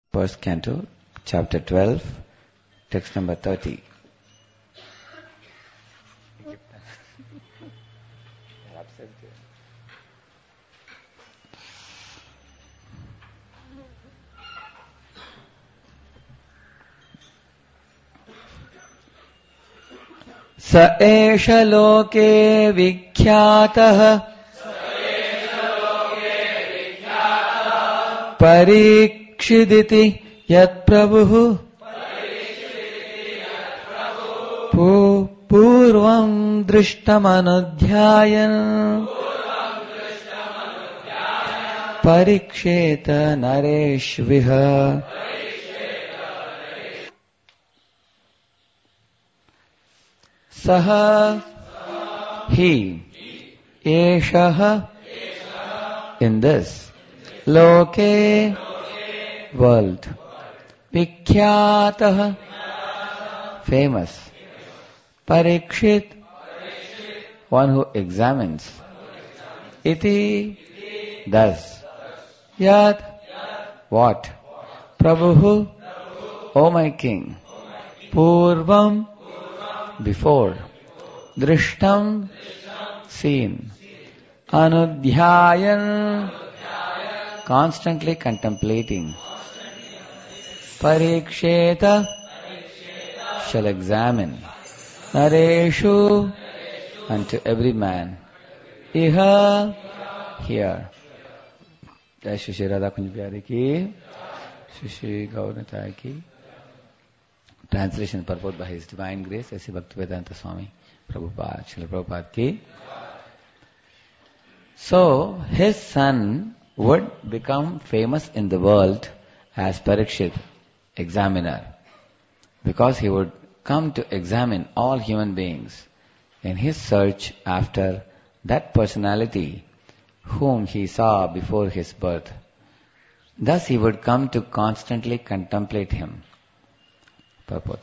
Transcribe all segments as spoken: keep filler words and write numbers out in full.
First Canto, Chapter twelve, text number thirty. स एष लोके विख्यातः परीक्षिदिति यत्प्रभुः पूर्वं दृष्टमनुध्यायन् परीक्षेत नरेष्विह. सह he eshah in this loke world vikhyatah famous parikshit one who examines iti thus yad what prabhu O my king purvam before drishtam seen anudhyayan constantly contemplating pariksheta shall examine nareshu unto every man iha here. Jai Shri Shri Radha Kunj Bihari ki, Shri Shri Gauranitai ki. Translation purport by His Divine Grace, S. Bhaktivedanta Swami Prabhupada, Srila Prabhupada ki. So, his son would become famous in the world as Parikshit, examiner, because he would come to examine all human beings in his search after that personality whom he saw before his birth. Thus he would come to constantly contemplate him. Purport.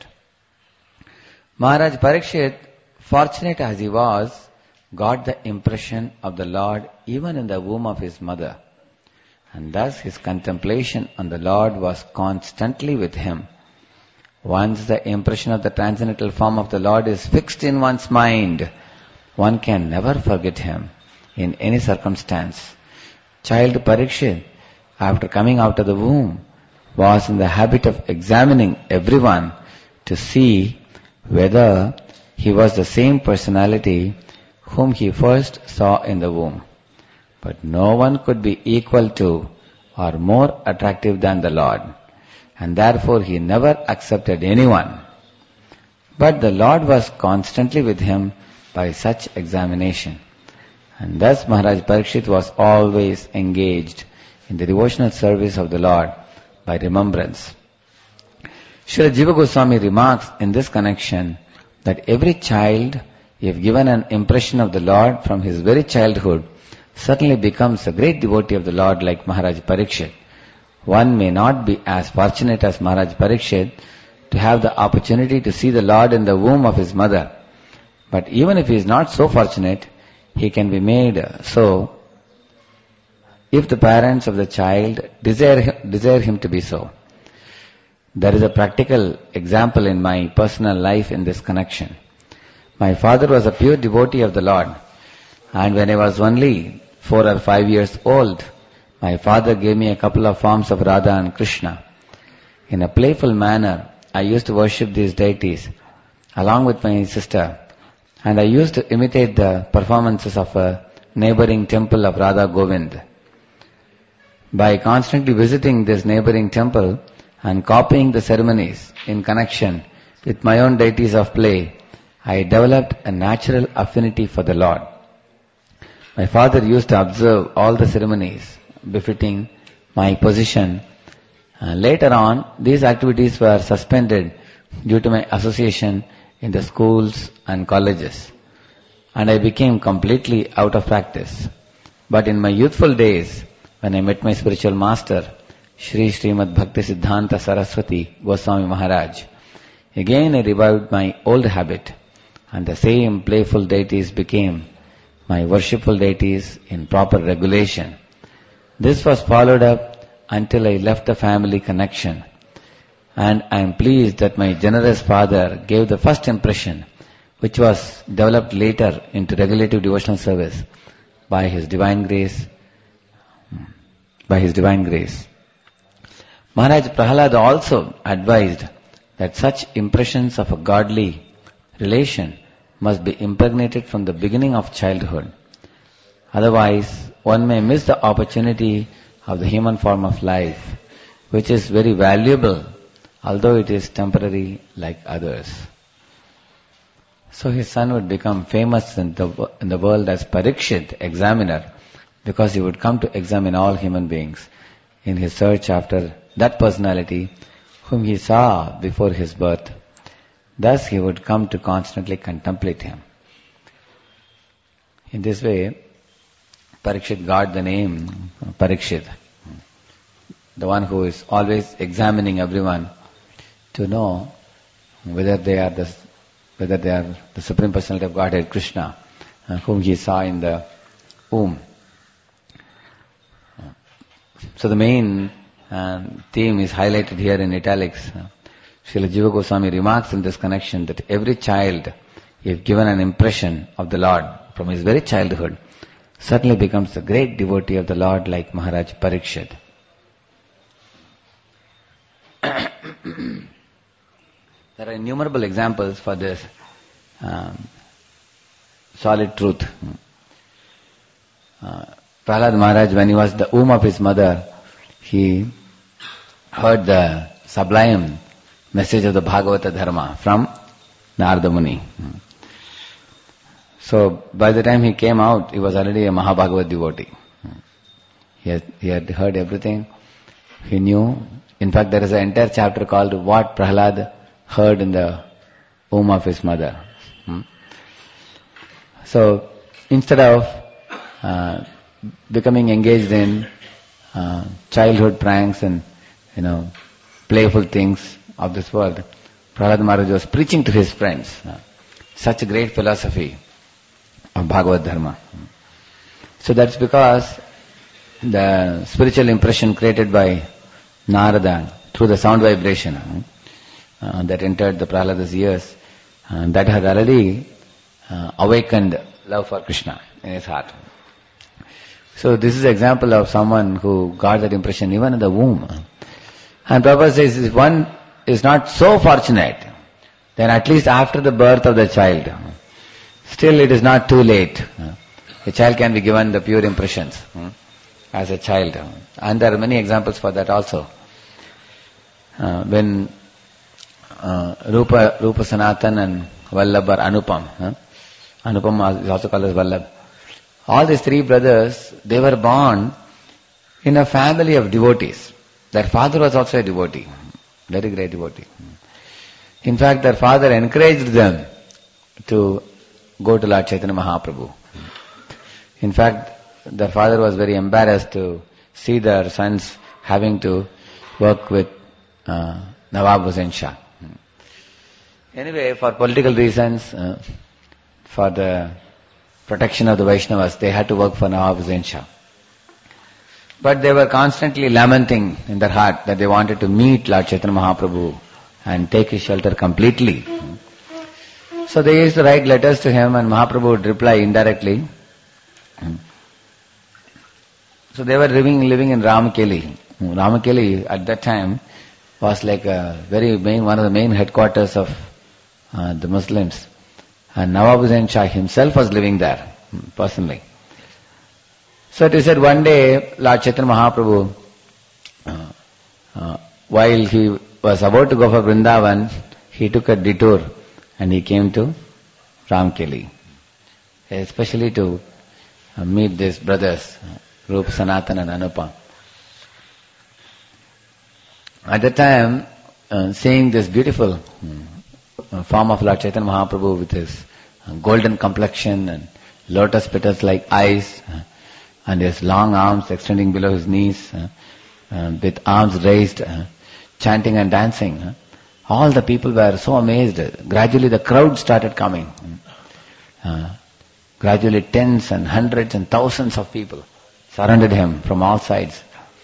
Maharaj Parikshit, fortunate as he was, got the impression of the Lord even in the womb of his mother. And thus his contemplation on the Lord was constantly with him. Once the impression of the transcendental form of the Lord is fixed in one's mind, one can never forget him in any circumstance. Child Parikshit, after coming out of the womb, was in the habit of examining everyone to see whether he was the same personality whom he first saw in the womb. But no one could be equal to or more attractive than the Lord, and therefore he never accepted anyone. But the Lord was constantly with him by such examination. And thus Maharaj Parikshit was always engaged in the devotional service of the Lord by remembrance. Srila Jiva Goswami remarks in this connection that every child, if given an impression of the Lord from his very childhood, certainly becomes a great devotee of the Lord like Maharaj Parikshit. One may not be as fortunate as Maharaj Parikshit to have the opportunity to see the Lord in the womb of his mother. But even if he is not so fortunate, he can be made so if the parents of the child desire, desire him to be so. There is a practical example in my personal life in this connection. My father was a pure devotee of the Lord, and when I was only four or five years old, my father gave me a couple of forms of Radha and Krishna. In a playful manner, I used to worship these deities along with my sister, and I used to imitate the performances of a neighboring temple of Radha Govind. By constantly visiting this neighboring temple and copying the ceremonies in connection with my own deities of play, I developed a natural affinity for the Lord. My father used to observe all the ceremonies befitting my position. Uh, later on, these activities were suspended due to my association in the schools and colleges, and I became completely out of practice. But in my youthful days, when I met my spiritual master, Shri Srimad Bhakti Siddhanta Saraswati Goswami Maharaj, again I revived my old habit, and the same playful deities became my worshipful deities in proper regulation. This was followed up until I left the family connection. And I am pleased that my generous father gave the first impression, which was developed later into regulative devotional service by his divine grace. By his divine grace. Maharaj Prahalada also advised that such impressions of a godly relation must be impregnated from the beginning of childhood. Otherwise, one may miss the opportunity of the human form of life, which is very valuable, although it is temporary like others. So his son would become famous in the, in the world as Parikshit, examiner, because he would come to examine all human beings in his search after that personality whom he saw before his birth. Thus he would come to constantly contemplate him. In this way, Parikshit got the name Parikshit, the one who is always examining everyone to know whether they are the whether they are the Supreme Personality of Godhead, Krishna, uh, whom he saw in the womb. So the main uh, theme is highlighted here in italics. Uh, Srila Jiva Goswami remarks in this connection that every child, if given an impression of the Lord from his very childhood, certainly becomes a great devotee of the Lord like Maharaj Parikshit. There are innumerable examples for this um, solid truth. Uh, Prahlad Maharaj, when he was in the womb of his mother, he heard the sublime message of the Bhagavata Dharma from Narada Muni. So by the time he came out, he was already a Mahabhagavat devotee. He had, he had heard everything. He knew. In fact, there is an entire chapter called What Prahlad Heard in the Womb of His Mother. Hmm? So instead of uh, becoming engaged in uh, childhood pranks and, you know, playful things of this world, Prahlad Maharaj was preaching to his friends uh, such a great philosophy of Bhagavad Dharma. So that's because the spiritual impression created by Narada through the sound vibration uh, that entered the Prahlada's ears, uh, that had already uh, awakened love for Krishna in his heart. So this is an example of someone who got that impression even in the womb. And Prabhupada says, if one is not so fortunate, then at least after the birth of the child, still it is not too late. A child can be given the pure impressions as a child. And there are many examples for that also. Uh, when uh, Rupa, Rupa Sanatan and Vallabh are Anupam. Huh? Anupam is also called as Vallabh. All these three brothers, they were born in a family of devotees. Their father was also a devotee, very great devotee. In fact, their father encouraged them to go to Lord Chaitanya Mahaprabhu. In fact, their father was very embarrassed to see their sons having to work with uh, Nawab Hussain Shah. Anyway, for political reasons, uh, for the protection of the Vaishnavas, they had to work for Nawab Hussain Shah. But they were constantly lamenting in their heart that they wanted to meet Lord Chaitanya Mahaprabhu and take his shelter completely. So they used to write letters to him and Mahaprabhu would reply indirectly. So they were living living in Ramakeli. Ramakeli at that time was like a very main, one of the main headquarters of uh, the Muslims. And Nawab Hussain Shah himself was living there, personally. So it is said one day, Lord Chaitanya Mahaprabhu, uh, uh, while he was about to go for Vrindavan, he took a detour and he came to Ramkeli, especially to uh, meet these brothers, Rupa, Sanatan and Anupam. At that time, uh, seeing this beautiful uh, form of Lord Chaitanya Mahaprabhu with his uh, golden complexion and lotus petals like eyes, uh, and his long arms extending below his knees, uh, uh, with arms raised, uh, chanting and dancing. Uh, all the people were so amazed. Gradually the crowd started coming. Uh, gradually tens and hundreds and thousands of people surrounded him from all sides.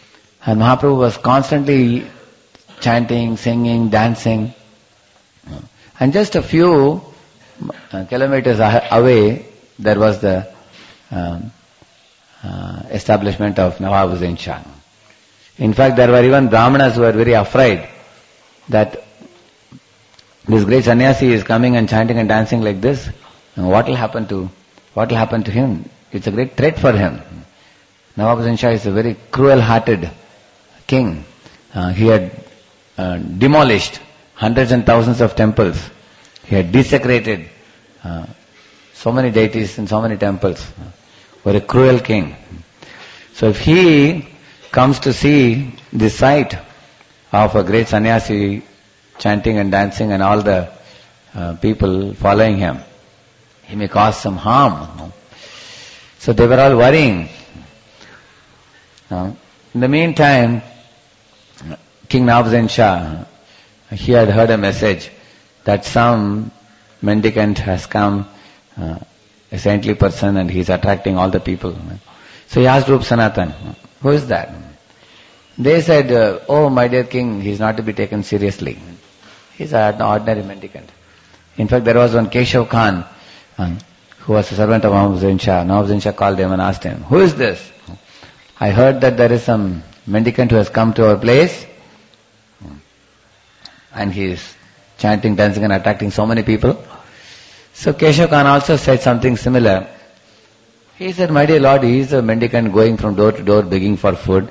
And Mahaprabhu was constantly chanting, singing, dancing. And just a few uh, kilometers away, there was the um, uh, establishment of Nawab Hussain Shah. In fact, there were even Brahmanas who were very afraid that this great sannyasi is coming and chanting and dancing like this. And what will happen to what will happen to him? It's a great threat for him. Nawab Hussain Shah is a very cruel-hearted king. Uh, he had uh, demolished hundreds and thousands of temples. He had desecrated uh, so many deities in so many temples. Very cruel king. So if he comes to see the sight of a great sannyasi chanting and dancing and all the uh, people following him, he may cause some harm. So they were all worrying. Uh, in the meantime, King Nawab Hussain Shah, he had heard a message that some mendicant has come, uh, a saintly person, and he is attracting all the people. So he asked Rup Sanatan, who is that? They said, uh, oh my dear king, he is not to be taken seriously. He is an ordinary mendicant. In fact, there was one Keshav Khan, uh, who was a servant of Nawab Hussain Shah. Nawab Hussain Shah called him and asked him, who is this? I heard that there is some mendicant who has come to our place, and he is chanting, dancing and attracting so many people. So Keshav Khan also said something similar. He said, my dear Lord, he is a mendicant going from door to door begging for food.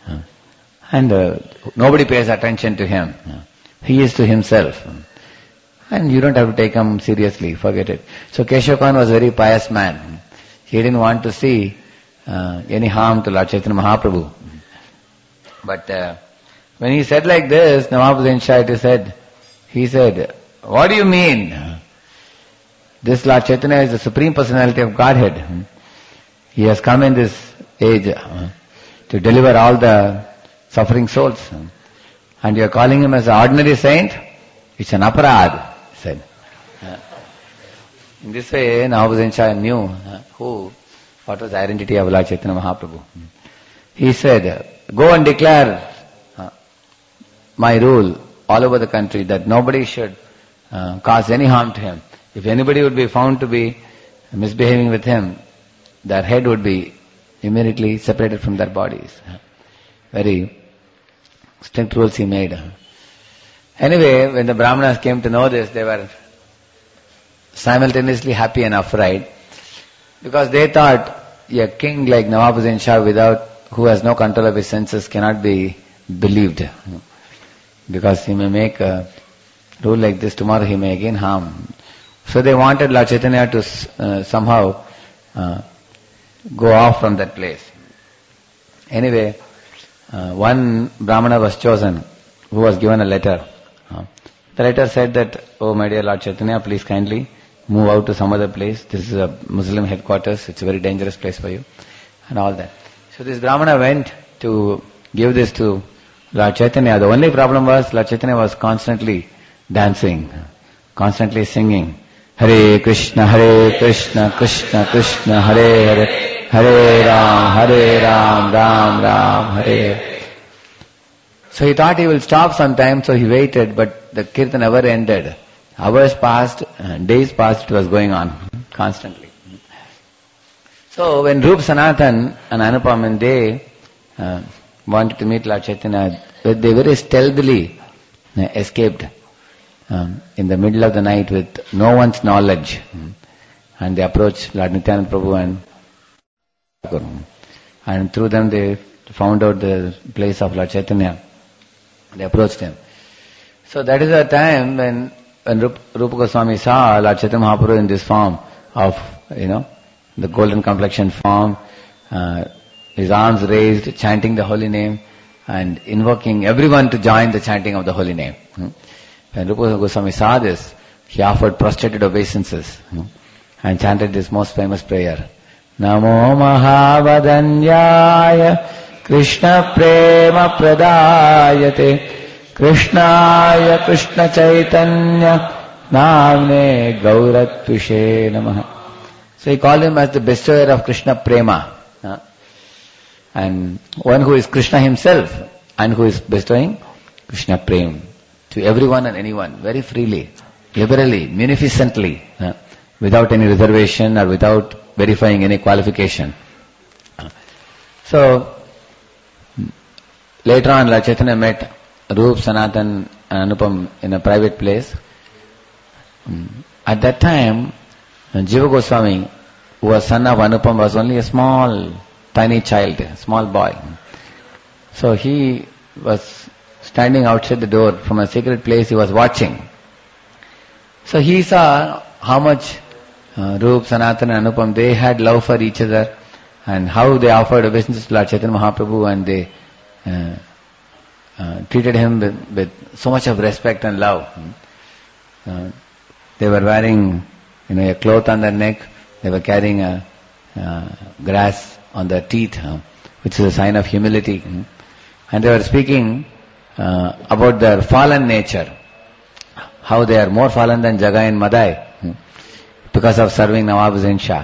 And uh, nobody pays attention to him. He is to himself. And you don't have to take him seriously, forget it. So Keshav Khan was a very pious man. He didn't want to see uh, any harm to Lord Chaitanya Mahaprabhu. But uh, when he said like this, Nawab Hussain Shah said, he said, what do you mean? This Lord Chaitanya is the Supreme Personality of Godhead. He has come in this age uh, to deliver all the suffering souls. And you are calling him as an ordinary saint? It's an aparad, he said. Uh, in this way, Nawab Hussain Shah knew uh, who, what was the identity of Lord Chaitanya Mahaprabhu. He said, go and declare uh, my rule all over the country that nobody should uh, cause any harm to him. If anybody would be found to be misbehaving with him, their head would be immediately separated from their bodies. Very strict rules he made. Anyway, when the Brahmanas came to know this, they were simultaneously happy and afraid, because they thought a king like Nawab Hussain Shah, without who has no control of his senses, cannot be believed, because he may make a rule like this, tomorrow he may again harm. So they wanted Lord Chaitanya to uh, somehow uh, go off from that place. Anyway, uh, one Brahmana was chosen who was given a letter. Uh, the letter said that, oh my dear Lord Chaitanya, please kindly move out to some other place. This is a Muslim headquarters. It's a very dangerous place for you. And all that. So this Brahmana went to give this to Lord Chaitanya. The only problem was Lord Chaitanya was constantly dancing, constantly singing. Hare Krishna, Hare Krishna, Krishna Krishna, Hare Hare, Hare Ram, Hare Ram, Ram Ram, Hare Hare. So he thought he will stop sometime, so he waited, but the kirtan never ended. Hours passed, days passed, it was going on constantly. So when Rup Sanatan and Anupam, they uh, wanted to meet Lord Chaitanya, they very stealthily uh, escaped um, in the middle of the night with no one's knowledge. And they approached Lord Nityananda Prabhu and and through them they found out the place of Lord Chaitanya. They approached him. So that is the time when, when Rup, Rupa Goswami saw Lord Chaitanya Mahaprabhu in this form of, you know, the golden complexion form, uh, his arms raised, chanting the holy name and invoking everyone to join the chanting of the holy name. When Rupa Goswami saw this, he offered prostrated obeisances and chanted this most famous prayer. Namo Mahavadanyaya Krishna Prema Pradayate Krishnaya Krishna Chaitanya Namne Gauratvishe Namaha. So he called him as the bestower of Krishna Prema. and one who is Krishna himself, and who is bestowing Krishna Prem to everyone and anyone, very freely, liberally, munificently, uh, without any reservation or without verifying any qualification. Uh, so, later on, Lord Chaitanya met Rup, Sanatan and Anupam in a private place. Um, at that time, Jiva Goswami, who was son of Anupam, was only a small, tiny child, a small boy. So he was standing outside the door from a secret place, he was watching. So he saw how much uh, Rup, Sanatan and Anupam, they had love for each other, and how they offered obeisance to Lord Chaitanya Mahaprabhu, and they uh, uh, treated him with, with so much of respect and love. Uh, they were wearing, you know, a cloth on their neck, they were carrying a uh, grass on their teeth, uh, which is a sign of humility. And they were speaking uh, about their fallen nature, how they are more fallen than Jagai and Madai because of serving Nawab Hussain Shah.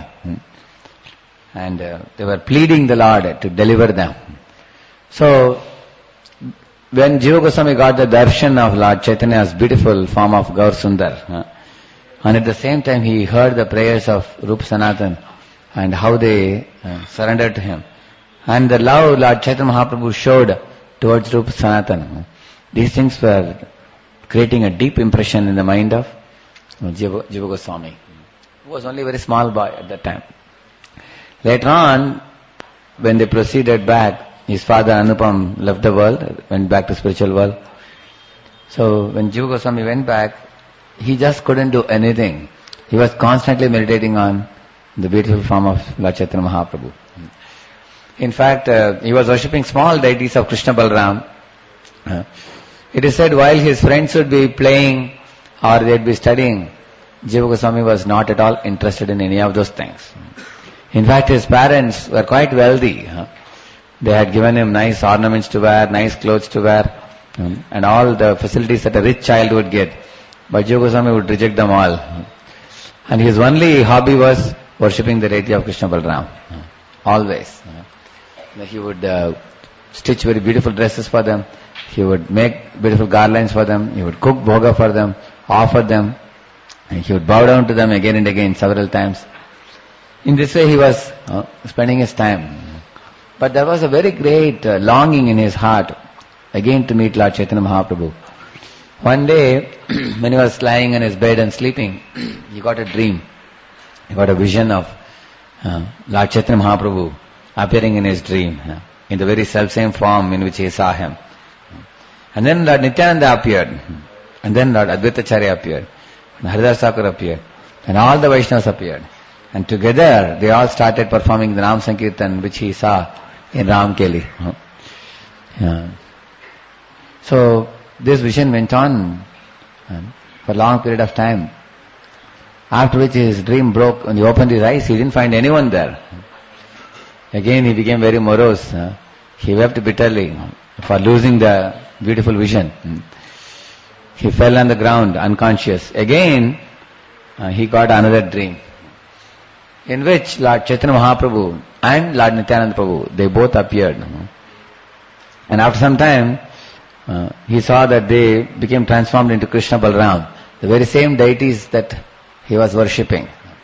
And uh, they were pleading the Lord to deliver them. So, when Jiva Goswami got the darshan of Lord Chaitanya's beautiful form of Gaur Sundar, uh, and at the same time he heard the prayers of Rup Sanatan and how they uh, surrendered to him, and the love Lord Chaitanya Mahaprabhu showed towards Rup Sanatan, these things were creating a deep impression in the mind of Jiva, Jiva Goswami, who was only a very small boy at that time. Later on, when they proceeded back, his father Anupam left the world, went back to spiritual world. So when Jiva Goswami went back, he just couldn't do anything. He was constantly meditating on the beautiful form of Lord Chaitanya Mahaprabhu. In fact, uh, he was worshipping small deities of Krishna Balaram. Uh, it is said while his friends would be playing or they'd be studying, Jiva Goswami was not at all interested in any of those things. In fact, his parents were quite wealthy. Huh? They had given him nice ornaments to wear, nice clothes to wear, um, and all the facilities that a rich child would get. But Jiva Goswami would reject them all. And his only hobby was worshipping the deity of Krishna Balaram. Always. He would uh, stitch very beautiful dresses for them. He would make beautiful garlands for them. He would cook bhoga for them, offer them. And he would bow down to them again and again several times. In this way he was uh, spending his time. But there was a very great uh, longing in his heart again to meet Lord Chaitanya Mahaprabhu. One day, when he was lying in his bed and sleeping, he got a dream. He got a vision of uh, Lord Chaitanya Mahaprabhu appearing in his dream, uh, in the very self-same form in which he saw him. And then Lord Nityananda appeared, and then Lord Advaitacharya appeared, and Haridas Thakur appeared, and all the Vaishnavas appeared. And together, they all started performing the Nam Sankirtan, which he saw in Ramkeli. Uh, yeah. So, this vision went on uh, for a long period of time. After which his dream broke. When he opened his eyes, he didn't find anyone there. Again he became very morose. Uh, he wept bitterly for losing the beautiful vision. He fell on the ground unconscious. Again uh, he got another dream, in which Lord Chaitanya Mahaprabhu and Lord Nityananda Prabhu, they both appeared. And after some time, Uh, he saw that they became transformed into Krishna Balaram, the very same deities that he was worshipping.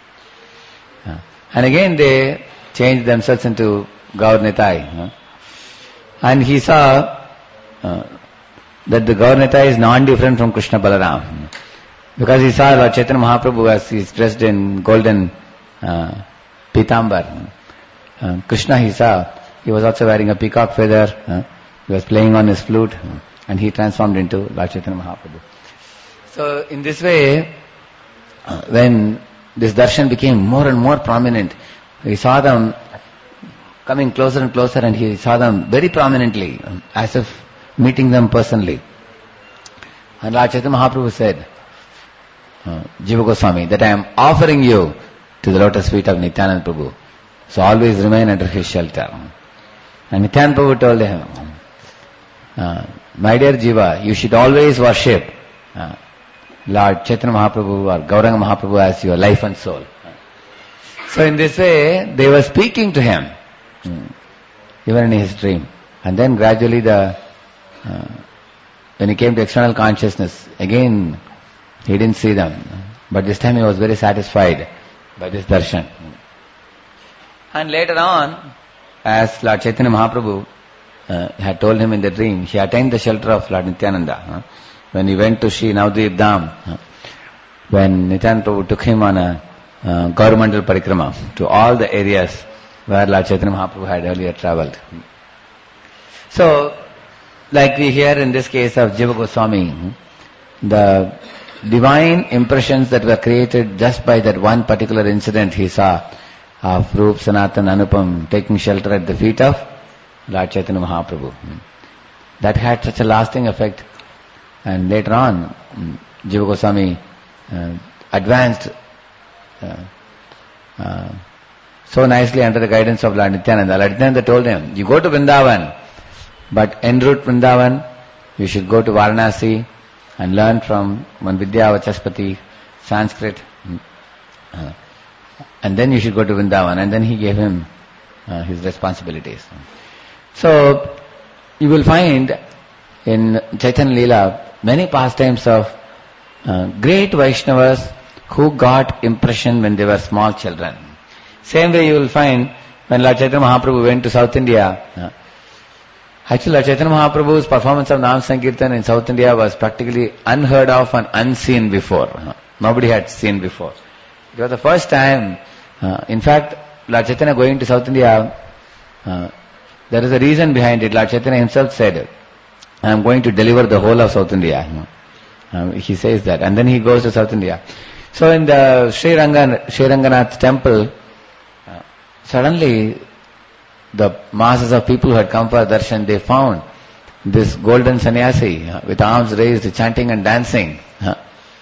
Uh, and again they changed themselves into Gaur Nitai. Uh, and he saw uh, that the Gaur Nitai is non-different from Krishna Balaram. Because he saw Lord Chaitanya Mahaprabhu as he is dressed in golden uh, pitambar. Uh, Krishna he saw, he was also wearing a peacock feather. Uh, he was playing on his flute. Uh, And he transformed into Lord Chaitanya Mahaprabhu. So in this way, uh, when this darshan became more and more prominent, he saw them coming closer and closer, and he saw them very prominently, as if meeting them personally. And Lord Chaitanya Mahaprabhu said, uh, Jiva Goswami, that I am offering you to the lotus feet of Nityananda Prabhu. So always remain under his shelter. And Nityananda Prabhu told him, uh, my dear Jiva, you should always worship uh, Lord Chaitanya Mahaprabhu or Gauranga Mahaprabhu as your life and soul. So in this way, they were speaking to him. even in his dream. And then gradually the, uh, when he came to external consciousness, again he didn't see them. But this time he was very satisfied by this darshan. And later on, as Lord Chaitanya Mahaprabhu uh, had told him in the dream, he attained the shelter of Lord Nityananda. Huh? When he went to Sri Navadvip Dham, huh? when Nityananda Prabhu took him on a uh, governmental parikrama to all the areas where Lord Chaitanya Mahaprabhu had earlier travelled. So, like we hear in this case of Jiva Goswami, the divine impressions that were created just by that one particular incident he saw of Rup, Sanatan, Anupam taking shelter at the feet of Lord Chaitanya Mahaprabhu. That had such a lasting effect. And later on, Jiva Goswami uh, advanced uh, uh, so nicely under the guidance of Lord Nityananda. Lord Nityananda told him, you go to Vrindavan, but en route Vrindavan, you should go to Varanasi and learn from one Vidya Vachaspati, Sanskrit, uh, and then you should go to Vrindavan. And then he gave him uh, his responsibilities. So, you will find in Chaitanya Leela many pastimes of uh, great Vaishnavas who got impression when they were small children. Same way you will find when Lord Chaitanya Mahaprabhu went to South India. Uh, actually, Lord Chaitanya Mahaprabhu's performance of Nam Sankirtan in South India was practically unheard of and unseen before. Uh, nobody had seen before. It was the first time. Uh, in fact, Lord Chaitanya going to South India, uh, there is a reason behind it. Lord Chaitanya himself said, I am going to deliver the whole of South India. Uh, he says that. And then he goes to South India. So in the Sri, Rangan, Sri Ranganath temple, uh, suddenly the masses of people who had come for darshan, they found this golden sannyasi uh, with arms raised, chanting and dancing, uh,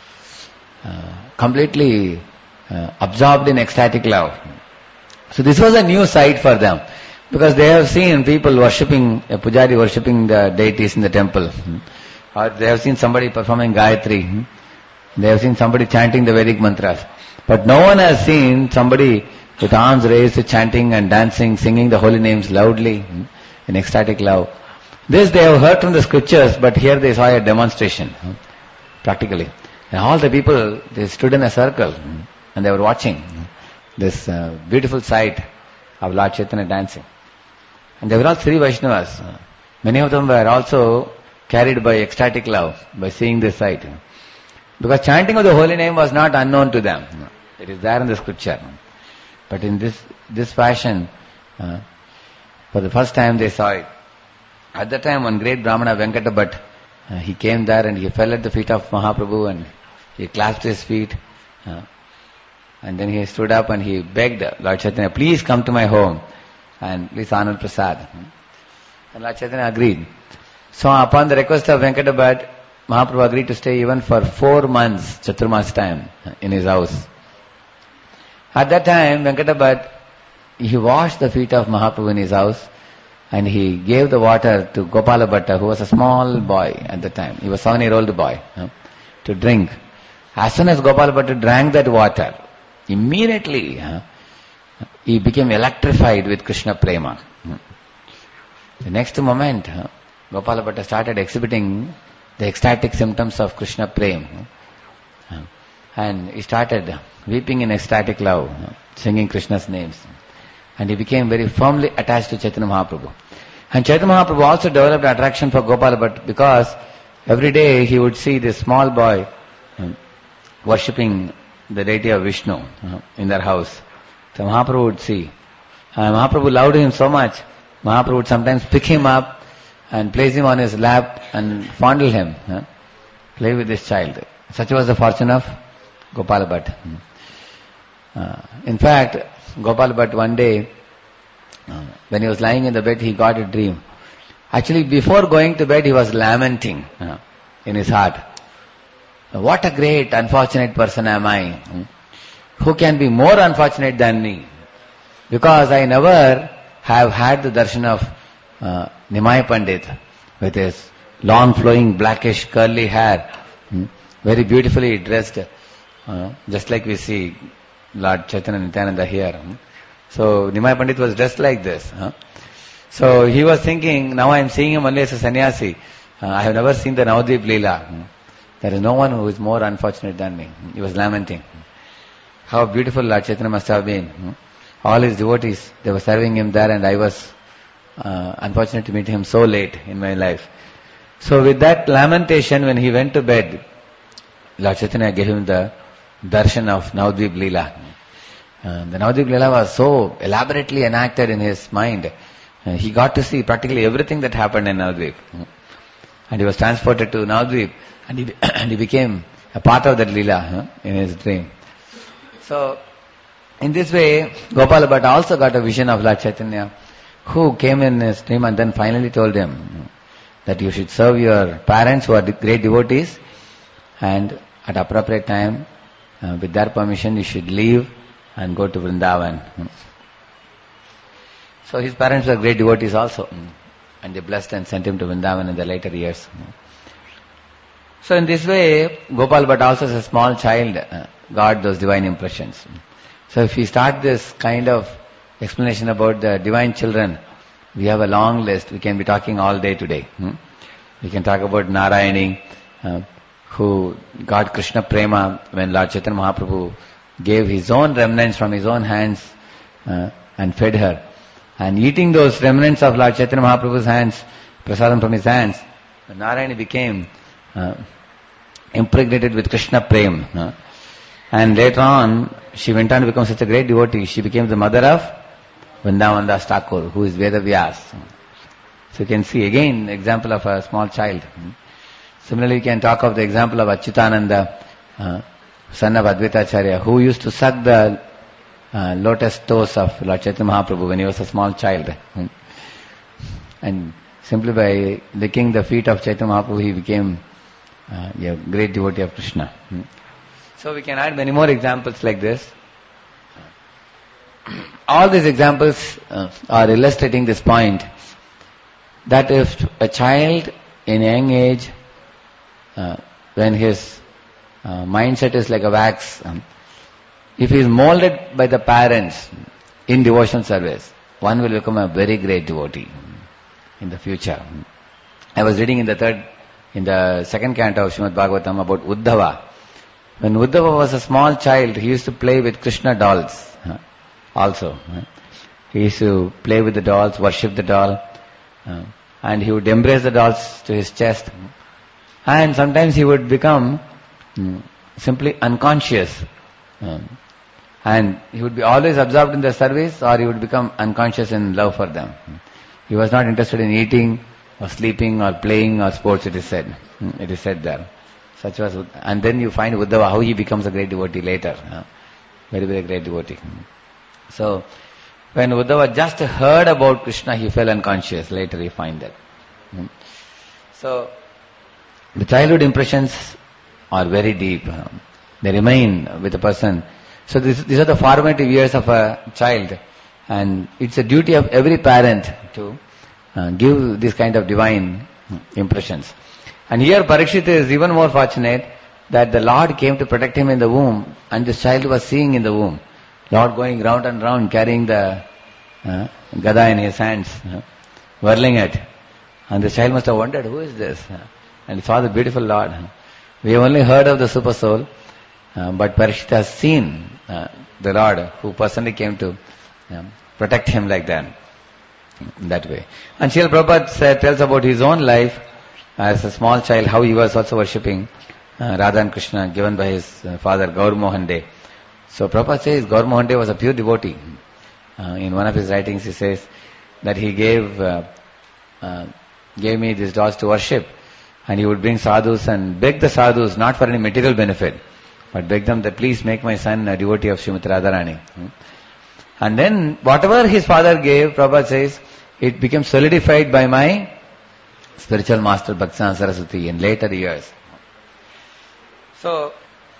uh, completely uh, absorbed in ecstatic love. So this was a new sight for them. Because they have seen people worshipping, a pujari worshipping the deities in the temple. Or they have seen somebody performing Gayatri. They have seen somebody chanting the Vedic mantras. But no one has seen somebody with arms raised, chanting and dancing, singing the holy names loudly in ecstatic love. This they have heard from the scriptures, but here they saw a demonstration, practically. And all the people, they stood in a circle and they were watching this uh, beautiful sight of Lord Chaitanya dancing. And they were all Sri Vaishnavas. Many of them were also carried by ecstatic love by seeing this sight. Because chanting of the holy name was not unknown to them. It is there in the scripture. But in this this fashion, uh, for the first time they saw it. At that time, one great Brahmana, Venkata Bhatt, uh, he came there and he fell at the feet of Mahaprabhu and he clasped his feet. Uh, and then he stood up and he begged Lord Chaitanya, please come to my home and please honor Prasad. And Lord Chaitanya agreed. So upon the request of Venkata Bhatt, Mahaprabhu agreed to stay even for four months, Chaturmas time, in his house. At that time, Venkata Bhatt, he washed the feet of Mahaprabhu in his house and he gave the water to Gopala Bhatta, who was a small boy at the time. He was a seven-year-old boy, uh, to drink. As soon as Gopala Bhatta drank that water, immediately uh, he became electrified with Krishna Prema. The next moment, uh, Gopala Bhatta started exhibiting the ecstatic symptoms of Krishna Prema. Uh, and he started weeping in ecstatic love, uh, singing Krishna's names. And he became very firmly attached to Chaitanya Mahaprabhu. And Chaitanya Mahaprabhu also developed attraction for Gopala Bhatta because every day he would see this small boy uh, worshipping the deity of Vishnu uh, in their house. So Mahaprabhu would see. And Mahaprabhu loved him so much, Mahaprabhu would sometimes pick him up and place him on his lap and fondle him, uh, play with this child. Such was the fortune of Gopala Bhatta. Uh, in fact, Gopala Bhatta one day, uh, when he was lying in the bed, he got a dream. Actually, before going to bed, he was lamenting uh, in his heart. What a great unfortunate person am I. Who can be more unfortunate than me? Because I never have had the darshan of uh, Nimai Pandit with his long flowing blackish curly hair, hmm, very beautifully dressed, uh, just like we see Lord Chaitanya Nityananda here. Hmm. So Nimai Pandit was dressed like this. Huh? So he was thinking, now I am seeing him only as a sannyasi. Uh, I have never seen the Navadvip Leela. There is no one who is more unfortunate than me. He was lamenting. How beautiful Lord Chaitanya must have been. All his devotees, they were serving him there, and I was uh, unfortunate to meet him so late in my life. So with that lamentation, when he went to bed, Lord Chaitanya gave him the darshan of Navadvip Leela. Uh, the Navadvip Leela was so elaborately enacted in his mind. Uh, he got to see practically everything that happened in Navadvip. And he was transported to Navadvip, and he, and he became a part of that Leela huh, in his dream. So, in this way, Gopala Bhatta also got a vision of Lord Chaitanya, who came in his dream and then finally told him that you should serve your parents who are great devotees, and at appropriate time, uh, with their permission, you should leave and go to Vrindavan. So his parents were great devotees also, and they blessed and sent him to Vrindavan in the later years. So in this way, Gopal Bhatta also as a small child uh, got those divine impressions. So if we start this kind of explanation about the divine children, we have a long list. We can be talking all day today. Hmm? We can talk about Narayani, uh, who got Krishna Prema when Lord Chaitanya Mahaprabhu gave his own remnants from his own hands uh, and fed her. And eating those remnants of Lord Chaitanya Mahaprabhu's hands, prasadam from his hands, Narayani became uh, impregnated with Krishna Prem. Uh, and later on, she went on to become such a great devotee. She became the mother of Vrindavan Das Thakur, who is Veda Vyas. So you can see again example of a small child. Similarly, you can talk of the example of Achyutananda, uh, son of Advaita Acharya, who used to suck the uh, lotus toes of Lord Chaitanya Mahaprabhu when he was a small child. And simply by licking the feet of Chaitanya Mahaprabhu, he became uh, a great devotee of Krishna. So we can add many more examples like this. All these examples uh, are illustrating this point, that if a child in young age, uh, when his uh, mindset is like a wax, um, if he is molded by the parents in devotional service, one will become a very great devotee in the future. I was reading in the third, in the second canto of Srimad Bhagavatam about Uddhava. When Uddhava was a small child, he used to play with Krishna dolls uh, also. Uh, he used to play with the dolls, worship the doll, uh, and he would embrace the dolls to his chest. And sometimes he would become um, simply unconscious. Um, and he would be always absorbed in the service, or he would become unconscious in love for them. He was not interested in eating or sleeping or playing or sports, it is said. It is said there. Such was, and then you find Uddhava, how he becomes a great devotee later. Uh, very, very great devotee. So, when Uddhava just heard about Krishna, he fell unconscious. Later you find that. So, the childhood impressions are very deep. Uh, they remain with a person. So this, these are the formative years of a child. And it's a duty of every parent to uh, give this kind of divine impressions. And here Parikshit is even more fortunate that the Lord came to protect him in the womb, and this child was seeing in the womb. Lord going round and round carrying the uh, gada in his hands, uh, whirling it. And the child must have wondered, who is this? Uh, and he saw the beautiful Lord. We have only heard of the super soul, uh, but Parikshit has seen uh, the Lord who personally came to uh, protect him like that, in that way. And Srila Prabhupada tells about his own life as a small child, how he was also worshipping uh, Radha and Krishna, given by his uh, father Gaur Mohan De. So Prabhupada says Gaur Mohan De was a pure devotee. Uh, in one of his writings he says that he gave uh, uh, gave me these dolls to worship, and he would bring sadhus and beg the sadhus not for any material benefit, but beg them that please make my son a devotee of Srimati Radharani. Hmm? And then whatever his father gave, Prabhupada says, it became solidified by my spiritual master Bhaktivedanta Saraswati in later years. So,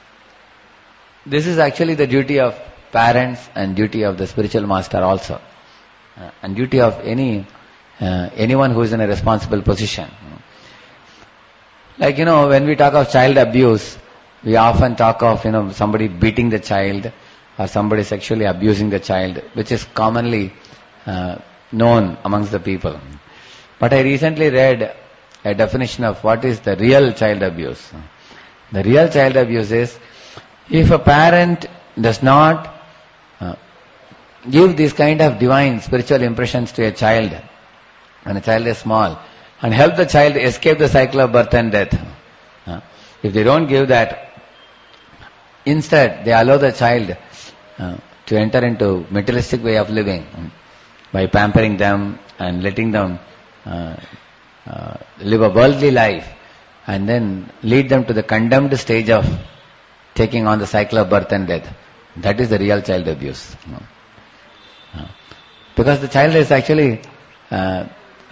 this is actually the duty of parents and duty of the spiritual master also. Uh, and duty of any uh, anyone who is in a responsible position. Like, you know, when we talk of child abuse, we often talk of, you know, somebody beating the child or somebody sexually abusing the child, which is commonly uh, known amongst the people. But I recently read a definition of what is the real child abuse. The real child abuse is if a parent does not uh, give these kind of divine spiritual impressions to a child when a child is small and help the child escape the cycle of birth and death. Uh, if they don't give that, instead they allow the child uh, to enter into materialistic way of living um, by pampering them and letting them uh, uh, live a worldly life, and then lead them to the condemned stage of taking on the cycle of birth and death. That is the real child abuse. Uh, because the child is actually uh,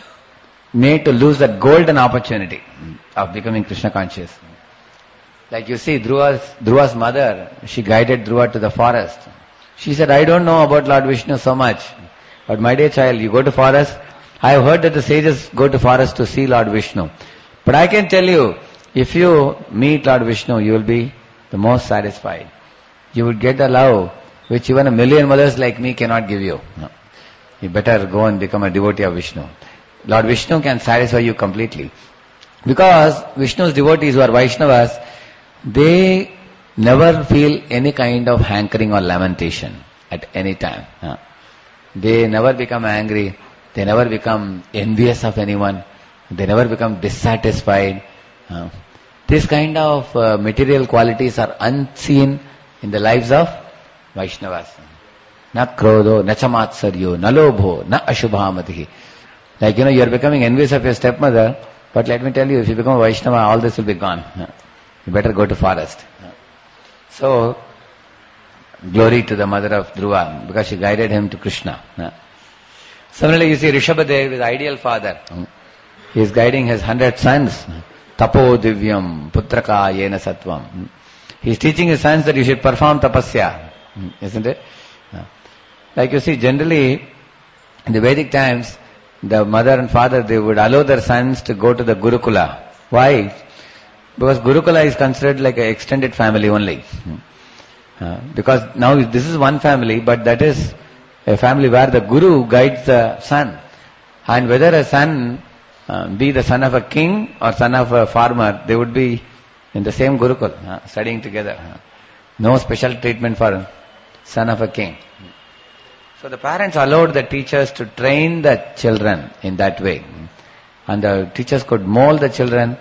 made to lose that golden opportunity of becoming Krishna conscious. Like you see, Dhruva's, Dhruva's mother, she guided Dhruva to the forest. She said, I don't know about Lord Vishnu so much, but my dear child, you go to forest. I have heard that the sages go to forest to see Lord Vishnu. But I can tell you, if you meet Lord Vishnu, you will be the most satisfied. You would get the love which even a million mothers like me cannot give you. No. You better go and become a devotee of Vishnu. Lord Vishnu can satisfy you completely. Because Vishnu's devotees who are Vaishnavas, they never feel any kind of hankering or lamentation at any time. No. They never become angry. They never become envious of anyone. They never become dissatisfied. Uh, this kind of uh, material qualities are unseen in the lives of Vaishnavas. Na krodho, na chamatsaryo, na lobho, na ashubhamatihi. Like, you know, you are becoming envious of your stepmother, but let me tell you, if you become a Vaishnava, all this will be gone. Uh, you better go to forest. Uh, so, glory to the mother of Dhruva, because she guided him to Krishna. Uh, Similarly, you see Rishabhadev, his ideal father. He is guiding his hundred sons. Tapo divyam putraka yena sattvam. He is teaching his sons that you should perform tapasya. Isn't it? Like you see, generally, in the Vedic times, the mother and father, they would allow their sons to go to the Gurukula. Why? Because Gurukula is considered like an extended family only. Uh, because now this is one family, but that is a family where the Guru guides the son. And whether a son uh, be the son of a king or son of a farmer, they would be in the same Gurukul, uh, studying together. Uh, no special treatment for son of a king. So the parents allowed the teachers to train the children in that way. And the teachers could mold the children.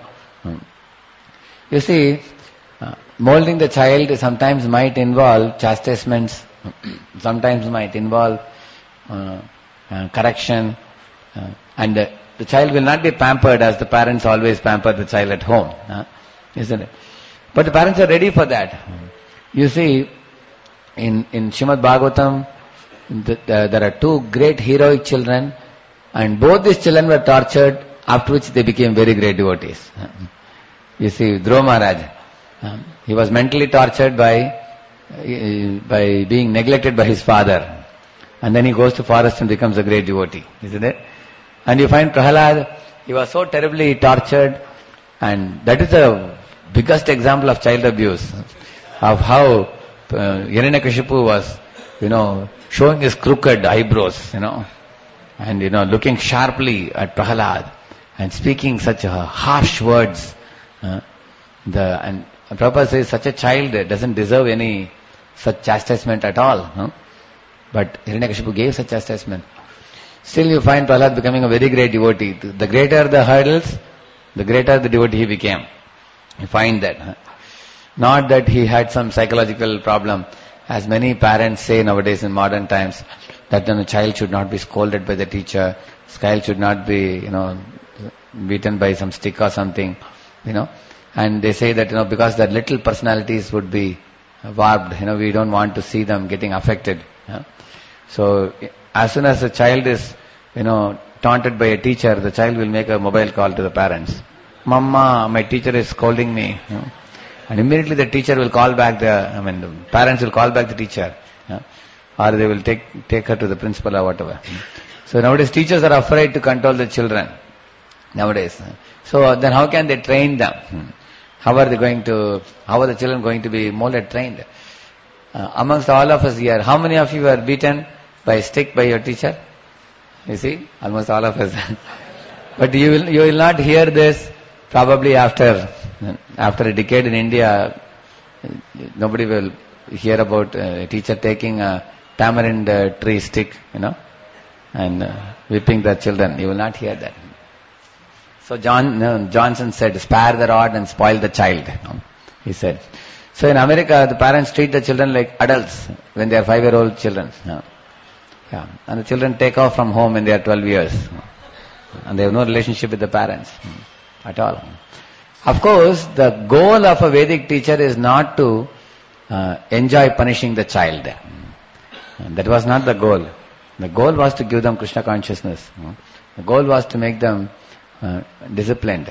You see, uh, molding the child sometimes might involve chastisements, sometimes might involve uh, uh, correction, uh, and the, the child will not be pampered as the parents always pamper the child at home, uh, isn't it? But the parents are ready for that. You see, in, in Srimad Bhagavatam, the, the, there are two great heroic children, and both these children were tortured, after which they became very great devotees. Uh, you see, Dhruva Maharaj, um, he was mentally tortured by by being neglected by his father, and then he goes to forest and becomes a great devotee, isn't it? And you find Prahalad, he was so terribly tortured, and that is the biggest example of child abuse, of how uh, Hiranyakashipu was, you know, showing his crooked eyebrows, you know, and, you know, looking sharply at Prahalad, and speaking such uh, harsh words. Uh, the and Prabhupada says such a child doesn't deserve any such chastisement at all. No? But Hiranyakashipu gave such chastisement. Still you find Prahlad becoming a very great devotee. The greater the hurdles, the greater the devotee he became. You find that. Huh? Not that he had some psychological problem, as many parents say nowadays in modern times, that then a child should not be scolded by the teacher, child should not be, you know, beaten by some stick or something, you know. And they say that, you know, because their little personalities would be warped, you know, we don't want to see them getting affected. Yeah? So, as soon as a child is, you know, taunted by a teacher, the child will make a mobile call to the parents. Mama, my teacher is scolding me. You know? And immediately the teacher will call back the, I mean, the parents will call back the teacher. Yeah? Or they will take, take her to the principal or whatever. So nowadays teachers are afraid to control the children. Nowadays. So then how can they train them? How are they going to, how are the children going to be molded, trained? Uh, amongst all of us here, how many of you were beaten by a stick by your teacher? You see, almost all of us. But you will, you will not hear this probably after, after a decade in India. Nobody will hear about a teacher taking a tamarind uh, tree stick, you know, and uh, whipping the children. You will not hear that. So John no, Johnson said, spare the rod and spoil the child. You know, he said. So in America, the parents treat the children like adults when they are five-year-old children. You know. Yeah. And the children take off from home when they are twelve years. You know. And they have no relationship with the parents you know, at all. Of course, the goal of a Vedic teacher is not to uh, enjoy punishing the child. And that was not the goal. The goal was to give them Krishna consciousness. You know. The goal was to make them uh, disciplined.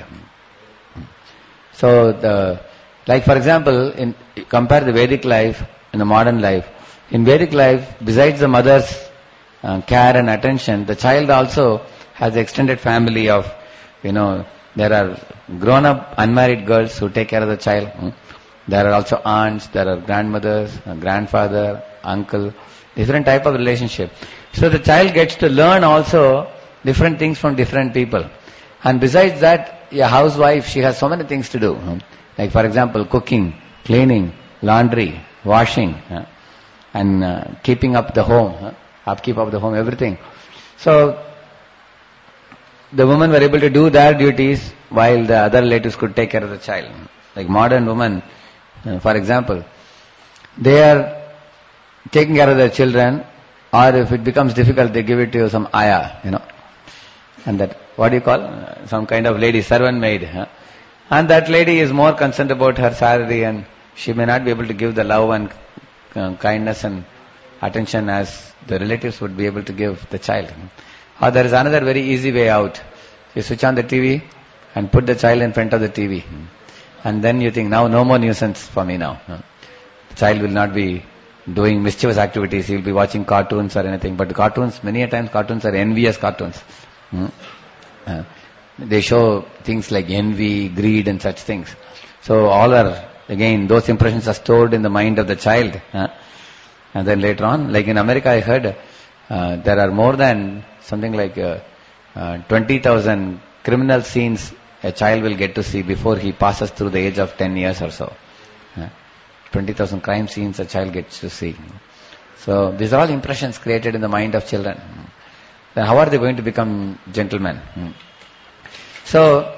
So, the, like for example, in compare the Vedic life and the modern life. In Vedic life, besides the mother's uh, care and attention, the child also has an extended family of, you know, there are grown-up unmarried girls who take care of the child. Hmm? There are also aunts, there are grandmothers, a grandfather, uncle, different type of relationship. So the child gets to learn also different things from different people. And besides that, a housewife, she has so many things to do. Hmm? Like for example, cooking, cleaning, laundry, washing, huh? and uh, keeping up the home, huh? upkeep of the home, everything. So, the women were able to do their duties while the other relatives could take care of the child. Like modern women, uh, for example, they are taking care of their children, or if it becomes difficult, they give it to some ayah, you know. And that, what do you call? Uh, some kind of lady, servant maid. Huh? And that lady is more concerned about her salary, and she may not be able to give the love and uh, kindness and attention as the relatives would be able to give the child. Or there is another very easy way out. You switch on the T V and put the child in front of the T V. And then you think, now no more nuisance for me now. The child will not be doing mischievous activities. He will be watching cartoons or anything. But the cartoons, many a times cartoons are envious cartoons. Uh, they show things like envy, greed and such things. So all are, again, those impressions are stored in the mind of the child. Uh, and then later on, like in America I heard, uh, there are more than something like uh, uh, twenty thousand criminal scenes a child will get to see before he passes through the age of ten years or so. Uh, twenty thousand crime scenes a child gets to see. So these are all impressions created in the mind of children. Then how are they going to become gentlemen? So,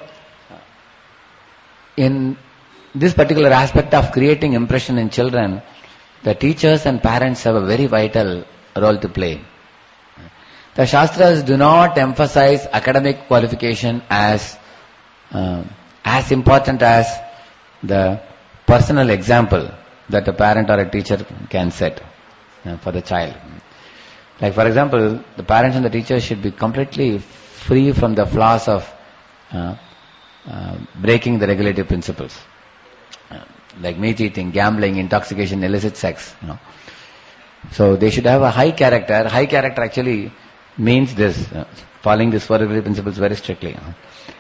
in this particular aspect of creating impression in children, the teachers and parents have a very vital role to play. The Shastras do not emphasize academic qualification as uh, as important as the personal example that a parent or a teacher can set uh, for the child. Like for example, the parents and the teachers should be completely free from the flaws of uh, uh, breaking the regulative principles, uh, like meat eating, gambling, intoxication, illicit sex. You know. So they should have a high character. High character actually means this, uh, following these four regulative principles very strictly. You know.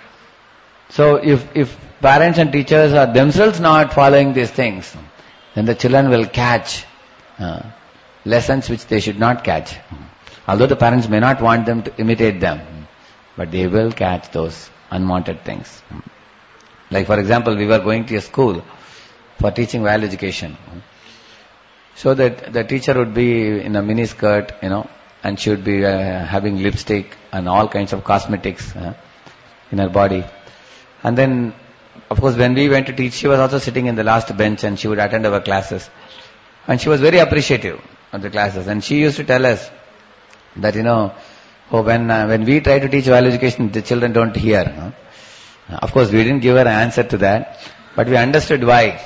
So if if parents and teachers are themselves not following these things, then the children will catch uh, lessons which they should not catch. Although the parents may not want them to imitate them, but they will catch those unwanted things. Like for example, we were going to a school for teaching value education. So that the teacher would be in a mini skirt, you know, and she would be uh, having lipstick and all kinds of cosmetics uh, in her body. And then, of course, when we went to teach, she was also sitting in the last bench and she would attend our classes. And she was very appreciative of the classes. And she used to tell us that, you know, oh, when uh, when we try to teach value education, the children don't hear. Huh? Of course, we didn't give her an answer to that, but we understood why.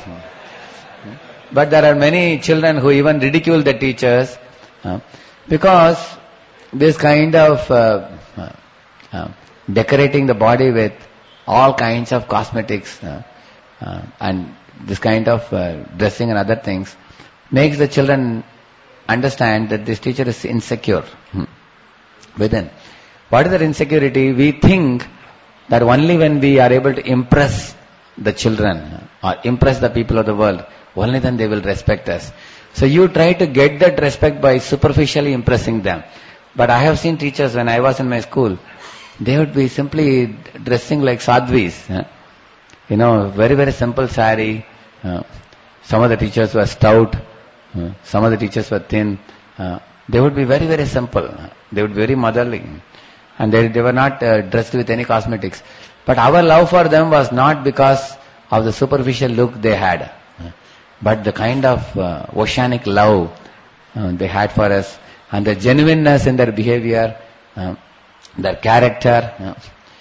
But there are many children who even ridicule the teachers uh, because this kind of uh, uh, decorating the body with all kinds of cosmetics uh, uh, and this kind of uh, dressing and other things makes the children understand that this teacher is insecure hmm, within. What is that insecurity? We think that only when we are able to impress the children or impress the people of the world, only then they will respect us. So you try to get that respect by superficially impressing them. But I have seen teachers when I was in my school, they would be simply dressing like sadhvis. Huh? You know, very, very simple sari. Uh, some of the teachers were stout. Uh, some of the teachers were thin. Uh, they would be very, very simple. They would be very motherly. And they, they were not uh, dressed with any cosmetics. But our love for them was not because of the superficial look they had, uh, but the kind of uh, oceanic love uh, they had for us, and the genuineness in their behavior, uh, their character, uh,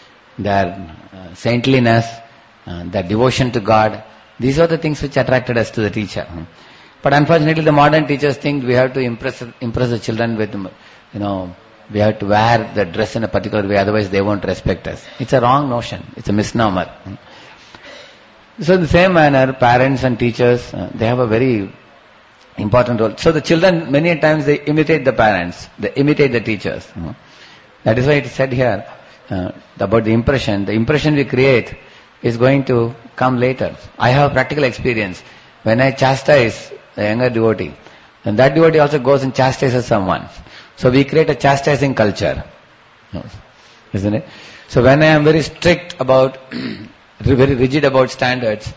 their uh, saintliness, uh, their devotion to God. These are the things which attracted us to the teacher. But unfortunately, the modern teachers think we have to impress impress the children with, you know, we have to wear the dress in a particular way, otherwise they won't respect us. It's a wrong notion. It's a misnomer. So in the same manner, parents and teachers, uh, they have a very important role. So the children, many times they imitate the parents, they imitate the teachers. Uh, that is why it is said here uh, about the impression. The impression we create is going to come later. I have a practical experience. When I chastise a younger devotee, and that devotee also goes and chastises someone. So we create a chastising culture, isn't it? So when I am very strict about, very rigid about standards,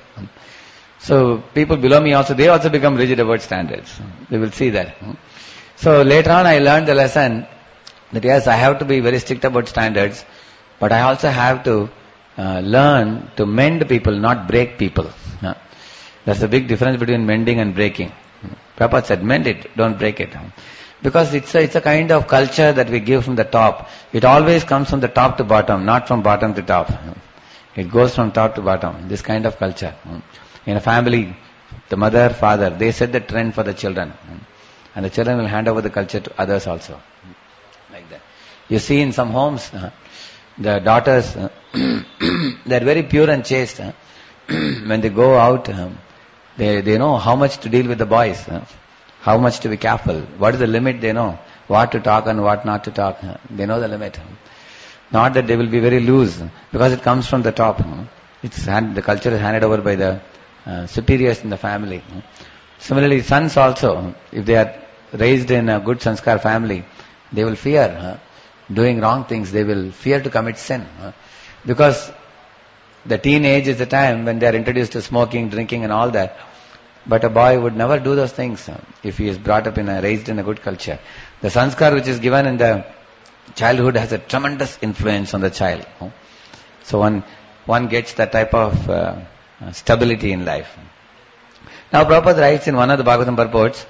so people below me also, they also become rigid about standards. They will see that. So later on I learned the lesson that yes, I have to be very strict about standards, but I also have to uh, learn to mend people, not break people. That's the big difference between mending and breaking. Prabhupada said, mend it, don't break it. Because it's a, it's a kind of culture that we give from the top. It always comes from the top to bottom, not from bottom to top. It goes from top to bottom, this kind of culture. In a family, the mother, father, they set the trend for the children. And the children will hand over the culture to others also. Like that. You see in some homes, the daughters, they are very pure and chaste. When they go out, they, they know how much to deal with the boys. How much to be careful? What is the limit? They know what to talk and what not to talk. They know the limit. Not that they will be very loose, because it comes from the top. It's hand, the culture is handed over by the uh, superiors in the family. Similarly, sons also, if they are raised in a good sanskar family, they will fear uh, doing wrong things. They will fear to commit sin, uh, because the teenage is the time when they are introduced to smoking, drinking, and all that. But a boy would never do those things if he is brought up in a, raised in a good culture. The sanskar which is given in the childhood has a tremendous influence on the child. So one, one gets that type of uh, stability in life. Now Prabhupada writes in one of the Bhagavatam purports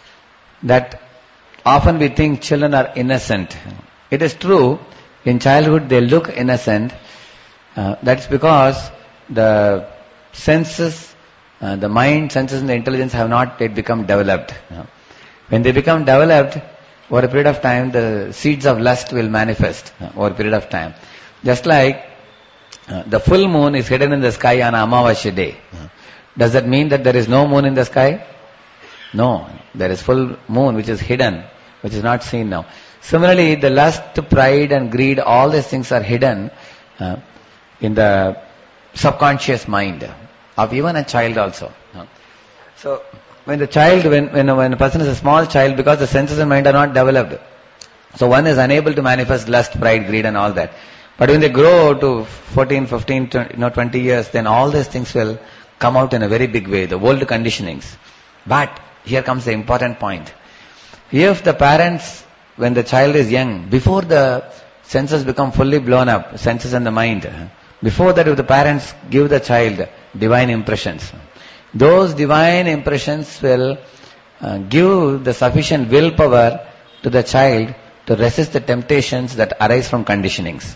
that often we think children are innocent. It is true, in childhood they look innocent. Uh, that's because the senses, Uh, the mind, senses and the intelligence have not yet become developed. You know. When they become developed, over a period of time, the seeds of lust will manifest uh, over a period of time. Just like uh, the full moon is hidden in the sky on Amavasya day. Uh, does that mean that there is no moon in the sky? No. There is full moon which is hidden, which is not seen now. Similarly, the lust, pride and greed, all these things are hidden uh, in the subconscious mind of even a child also. So, when the child, when, when, when a person is a small child, because the senses and mind are not developed, so one is unable to manifest lust, pride, greed and all that. But when they grow to fourteen, fifteen, twenty, you know, twenty years, then all these things will come out in a very big way, the old conditionings. But, here comes the important point. If the parents, when the child is young, before the senses become fully blown up, senses and the mind, before that if the parents give the child divine impressions, those divine impressions will uh, give the sufficient willpower to the child to resist the temptations that arise from conditionings.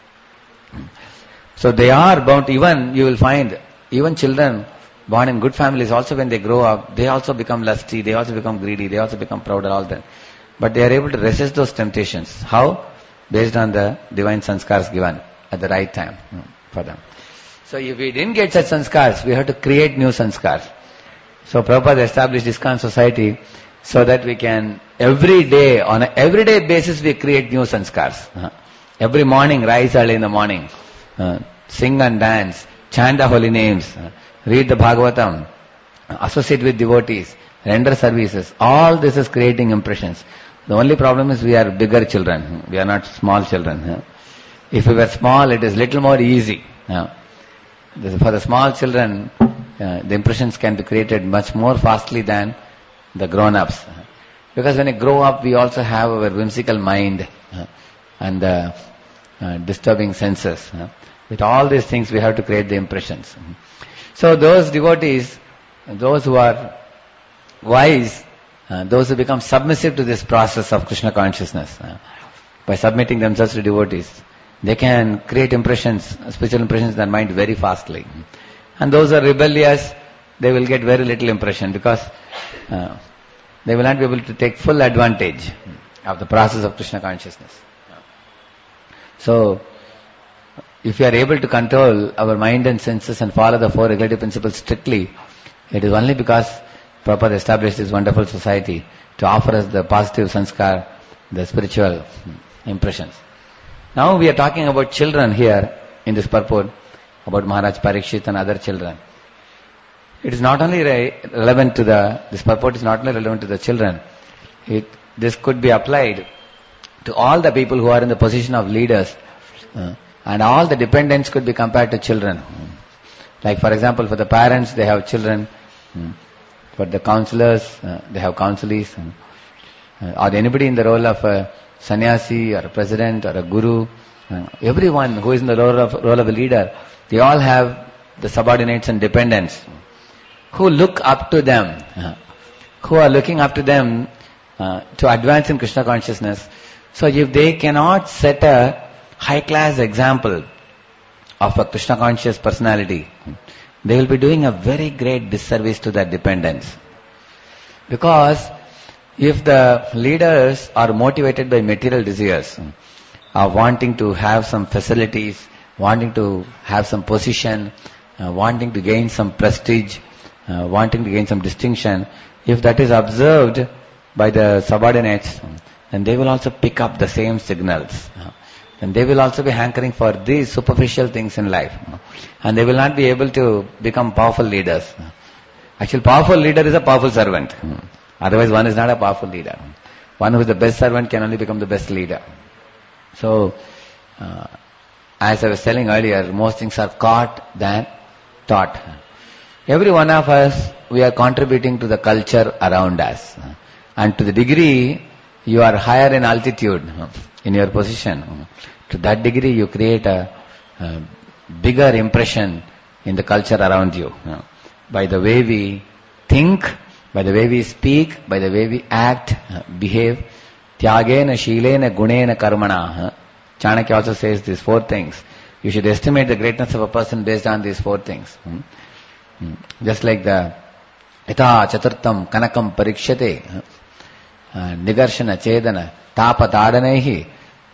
So they are bound, even you will find, even children born in good families also when they grow up, they also become lusty, they also become greedy, they also become proud and all that. But they are able to resist those temptations. How? Based on the divine sanskars given at the right time for them. So if we didn't get such sanskars, we have to create new sanskars. So Prabhupada established ISKCON society so that we can every day, on an everyday basis, we create new sanskars. Uh, every morning, rise early in the morning, uh, sing and dance, chant the holy names, uh, read the Bhagavatam, uh, associate with devotees, render services. All this is creating impressions. The only problem is we are bigger children. We are not small children. If we were small, it is little more easy. For the small children, uh, the impressions can be created much more fastly than the grown-ups. Because when we grow up, we also have our whimsical mind uh, and uh, uh, disturbing senses. Uh. With all these things, we have to create the impressions. So those devotees, those who are wise, uh, those who become submissive to this process of Krishna consciousness, uh, by submitting themselves to devotees, they can create impressions, spiritual impressions in their mind very fastly. And those who are rebellious, they will get very little impression because uh, they will not be able to take full advantage of the process of Krishna consciousness. So, if we are able to control our mind and senses and follow the four regulative principles strictly, it is only because Prabhupada established this wonderful society to offer us the positive sanskar, the spiritual impressions. Now we are talking about children here in this purport, about Maharaj Parikshit and other children. It is not only re- relevant to the, this purport is not only relevant to the children, it, this could be applied to all the people who are in the position of leaders, uh, and all the dependents could be compared to children. Like for example, for the parents, they have children, for the counselors, uh, they have counselees, uh, or anybody in the role of a sannyasi or a president or a guru, uh, everyone who is in the role of, role of a leader, they all have the subordinates and dependents who look up to them, uh, who are looking up to them uh, to advance in Krishna consciousness. So if they cannot set a high-class example of a Krishna conscious personality, they will be doing a very great disservice to their dependents. Because if the leaders are motivated by material desires, are wanting to have some facilities, wanting to have some position, uh, wanting to gain some prestige, uh, wanting to gain some distinction, if that is observed by the subordinates, then they will also pick up the same signals. And they will also be hankering for these superficial things in life. And they will not be able to become powerful leaders. Actually, powerful leader is a powerful servant. Otherwise, one is not a powerful leader. One who is the best servant can only become the best leader. So, uh, as I was telling earlier, most things are caught than taught. Every one of us, we are contributing to the culture around us. And to the degree you are higher in altitude in your position, to that degree you create a, a bigger impression in the culture around you. By the way we think, by the way we speak, by the way we act, behave. Tyagena, shilena, gunena, karmana. Chanakya also says these four things. You should estimate the greatness of a person based on these four things. Just like the Ita chaturtam kanakam parikshate, nigarshana chedana tapa tadanaihi,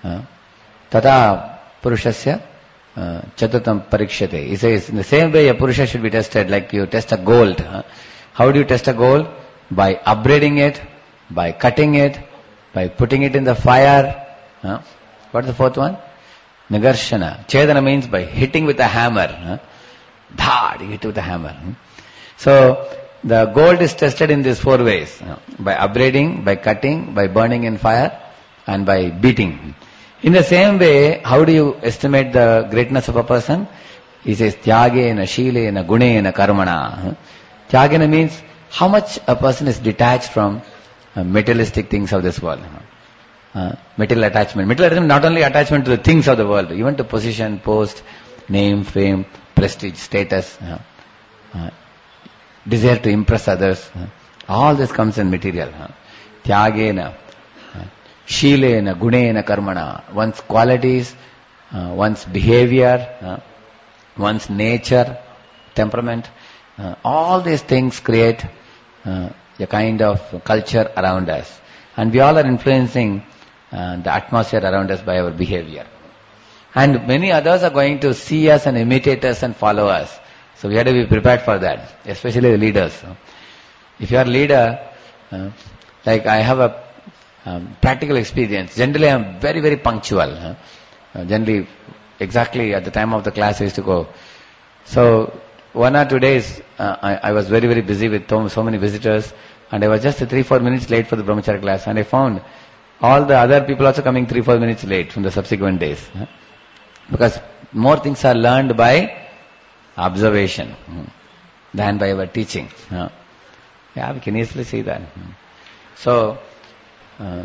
tata purushasya chaturtam parikshate. He says, in the same way a purusha should be tested, like you test a gold. How do you test a gold? By upbraiding it, by cutting it, by putting it in the fire. What's the fourth one? Nigarshana. Chedana means by hitting with a hammer. Dhad, you hit with a hammer. So, the gold is tested in these four ways. By upbraiding, by cutting, by burning in fire, and by beating. In the same way, how do you estimate the greatness of a person? He says, Tyagena, shilena, gunena, karmana. Tyagena means how much a person is detached from uh, materialistic things of this world. Uh, material attachment. Material attachment, not only attachment to the things of the world, even to position, post, name, fame, prestige, status, uh, uh, desire to impress others. Uh, all this comes in material. Uh, Tyagena, uh, shilena, gunena, karmana. One's qualities, uh, one's behavior, uh, one's nature, temperament. Uh, all these things create uh, a kind of culture around us. And we all are influencing uh, the atmosphere around us by our behavior. And many others are going to see us and imitate us and follow us. So we have to be prepared for that, especially the leaders. If you are a leader, uh, like I have a um, practical experience. Generally I am very, very punctual. Uh, uh, generally, exactly at the time of the class I used to go. So, one or two days, uh, I, I was very, very busy with so, so many visitors, and I was just three, four minutes late for the Brahmacharya class, and I found all the other people also coming three, four minutes late from the subsequent days. Huh? Because more things are learned by observation hmm, than by our teaching. Huh? Yeah, we can easily see that. Hmm. So, uh,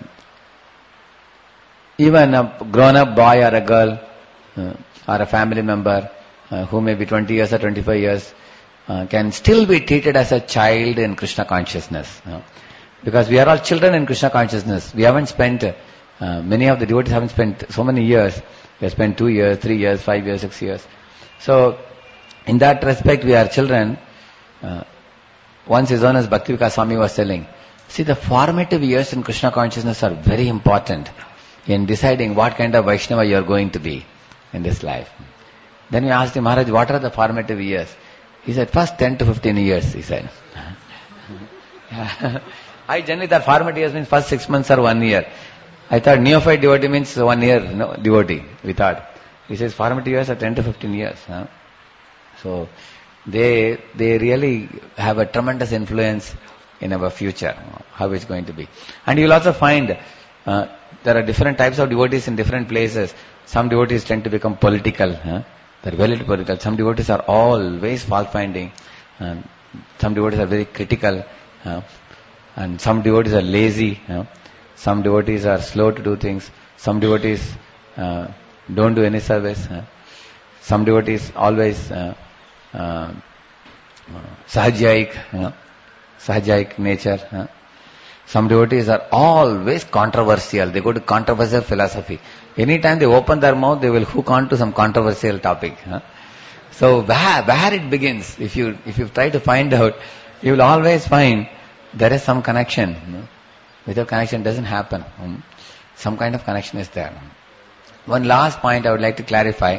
even a grown-up boy or a girl uh, or a family member uh, who may be twenty years or twenty-five years uh, can still be treated as a child in Krishna consciousness. Uh, because we are all children in Krishna consciousness. We haven't spent, uh, many of the devotees haven't spent so many years. We have spent two years, three years, five years, six years. So, in that respect, we are children. Uh, once His Holiness Bhakti-Vikas Swami was telling, see, the formative years in Krishna consciousness are very important in deciding what kind of Vaishnava you are going to be in this life. Then we asked him, Maharaj, what are the formative years? He said, first ten to fifteen years, he said. I generally thought formative years means first six months or one year. I thought neophyte devotee means one year, no, devotee, we thought. He says formative years are ten to fifteen years. Huh? So, they they really have a tremendous influence in our future, how it's going to be. And you will also find uh, there are different types of devotees in different places. Some devotees tend to become political. Huh? They're very political. Some devotees are always fault-finding. And some devotees are very critical. Uh, and some devotees are lazy. Uh, some devotees are slow to do things. Some devotees uh, don't do any service. Uh, some devotees always uh, uh, sahajayik, uh, sahajayik nature. Uh. Some devotees are always controversial. They go to controversial philosophy. Anytime they open their mouth, they will hook on to some controversial topic. Huh? So where, where it begins, if you if you try to find out, you will always find there is some connection. You know? Without connection, it doesn't happen. Hmm? Some kind of connection is there. One last point I would like to clarify.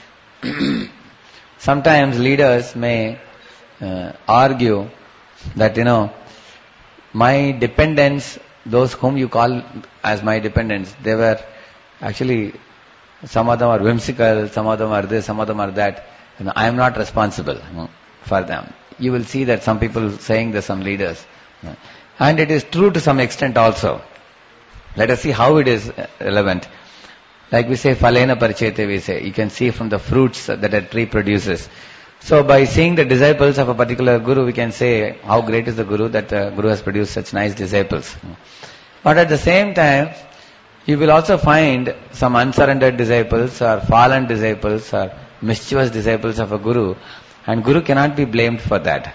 Sometimes leaders may uh, argue that, you know, my dependents, those whom you call as my dependents, they were actually, some of them are whimsical, some of them are this, some of them are that. You know, I am not responsible you know, for them. You will see that some people saying this, some leaders. You know. And it is true to some extent also. Let us see how it is relevant. Like we say, phalena parichete, we say. You can see from the fruits that a tree produces. So by seeing the disciples of a particular guru, we can say how great is the guru that the guru has produced such nice disciples. But at the same time, you will also find some unsurrendered disciples or fallen disciples or mischievous disciples of a guru, and guru cannot be blamed for that.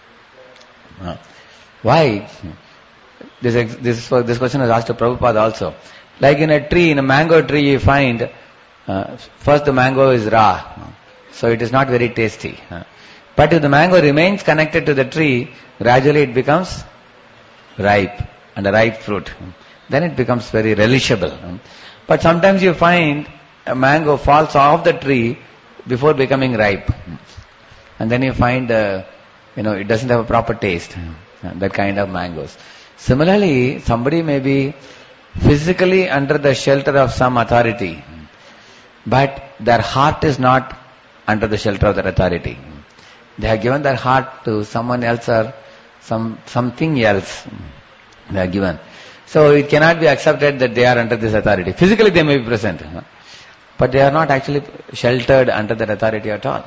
Why? This this this question was asked to Prabhupada also. Like in a tree, in a mango tree, you find uh, first the mango is raw. So it is not very tasty. But if the mango remains connected to the tree, gradually it becomes ripe, and a ripe fruit. Then it becomes very relishable. But sometimes you find a mango falls off the tree before becoming ripe. And then you find, uh, you know, it doesn't have a proper taste. That kind of mangoes. Similarly, somebody may be physically under the shelter of some authority, but their heart is not under the shelter of that authority. They have given their heart to someone else or some something else they are given. So it cannot be accepted that they are under this authority. Physically they may be present, but they are not actually sheltered under that authority at all.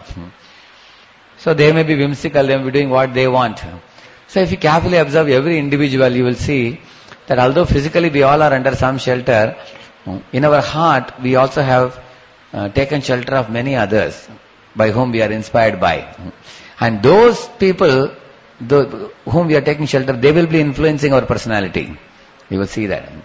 So they may be whimsical, they may be doing what they want. So if you carefully observe every individual, you will see that although physically we all are under some shelter, in our heart we also have uh, taken shelter of many others by whom we are inspired by. And those people the, whom we are taking shelter, they will be influencing our personality. You will see that.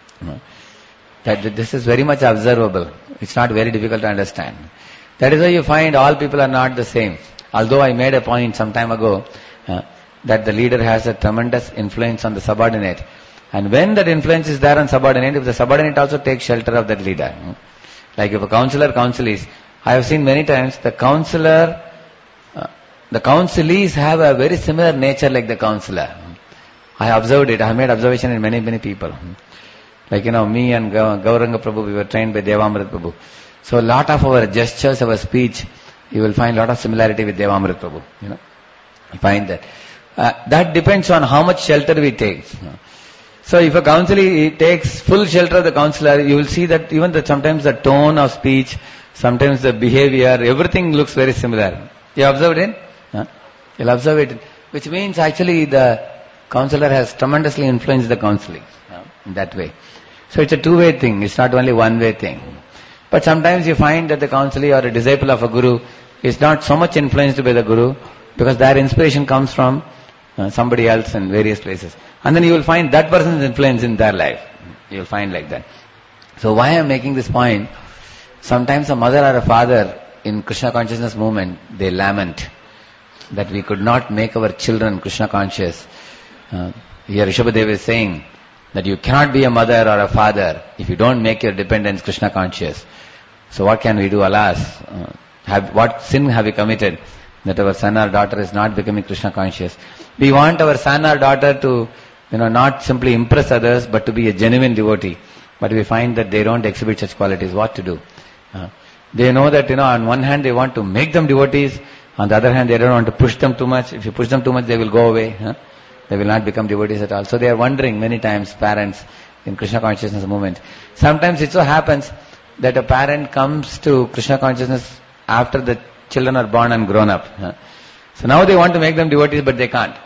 That this is very much observable. It's not very difficult to understand. That is why you find all people are not the same. Although I made a point some time ago uh, that the leader has a tremendous influence on the subordinate. And when that influence is there on subordinate, if the subordinate also takes shelter of that leader. Like if a counselor counsels, I have seen many times the counselor, uh, the counselees have a very similar nature like the counselor. I observed it. I have made observation in many, many people. Like, you know, me and Gauranga Prabhu, we were trained by Devamrit Prabhu. So a lot of our gestures, our speech, you will find a lot of similarity with Devamrit Prabhu. You know, you find that. Uh, that depends on how much shelter we take. So if a counselee takes full shelter of the counselor, you will see that even the, sometimes the tone of speech, sometimes the behavior, everything looks very similar. You observed it? Huh? You'll observe it. Which means actually the counselor has tremendously influenced the counseling huh? in that way. So it's a two-way thing. It's not only one-way thing. But sometimes you find that the counselee or a disciple of a guru is not so much influenced by the guru because their inspiration comes from uh, somebody else in various places. And then you will find that person's influence in their life. You will find like that. So why I am making this point, sometimes a mother or a father in Krishna consciousness movement, they lament that we could not make our children Krishna conscious. Uh, here Rishabhadev is saying that you cannot be a mother or a father if you don't make your dependents Krishna conscious. So what can we do? Alas, uh, have, what sin have we committed that our son or daughter is not becoming Krishna conscious? We want our son or daughter to, you know, not simply impress others, but to be a genuine devotee. But we find that they don't exhibit such qualities. What to do? Uh, they know that, you know, on one hand they want to make them devotees, on the other hand they don't want to push them too much. If you push them too much, they will go away. Huh? They will not become devotees at all. So they are wondering many times, parents in Krishna consciousness movement. Sometimes it so happens that a parent comes to Krishna consciousness after the children are born and grown up. Huh? So now they want to make them devotees, but they can't.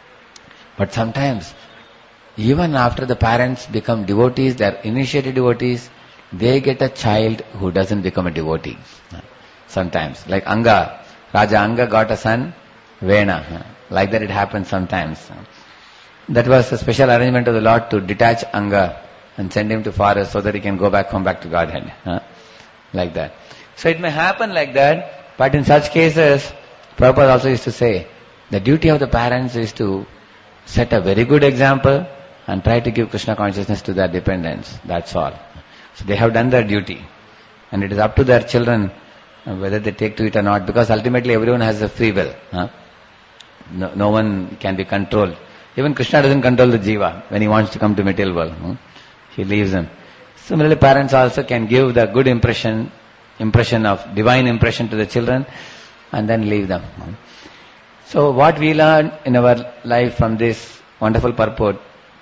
But sometimes, even after the parents become devotees, they are initiated devotees, they get a child who doesn't become a devotee. Sometimes, like Anga, Raja Anga got a son, Vena. Like that it happens sometimes. That was a special arrangement of the Lord to detach Anga and send him to forest so that he can go back home back to Godhead. Huh? Like that. So it may happen like that, but in such cases, Prabhupada also used to say, the duty of the parents is to set a very good example and try to give Krishna consciousness to their dependents. That's all. So they have done their duty. And it is up to their children uh, whether they take to it or not, because ultimately everyone has a free will. Huh? No, no one can be controlled. Even Krishna doesn't control the jiva when he wants to come to material world. Hmm? He leaves him. Similarly, parents also can give the good impression, impression of divine impression to the children and then leave them. Hmm? So what we learn in our life from this wonderful purport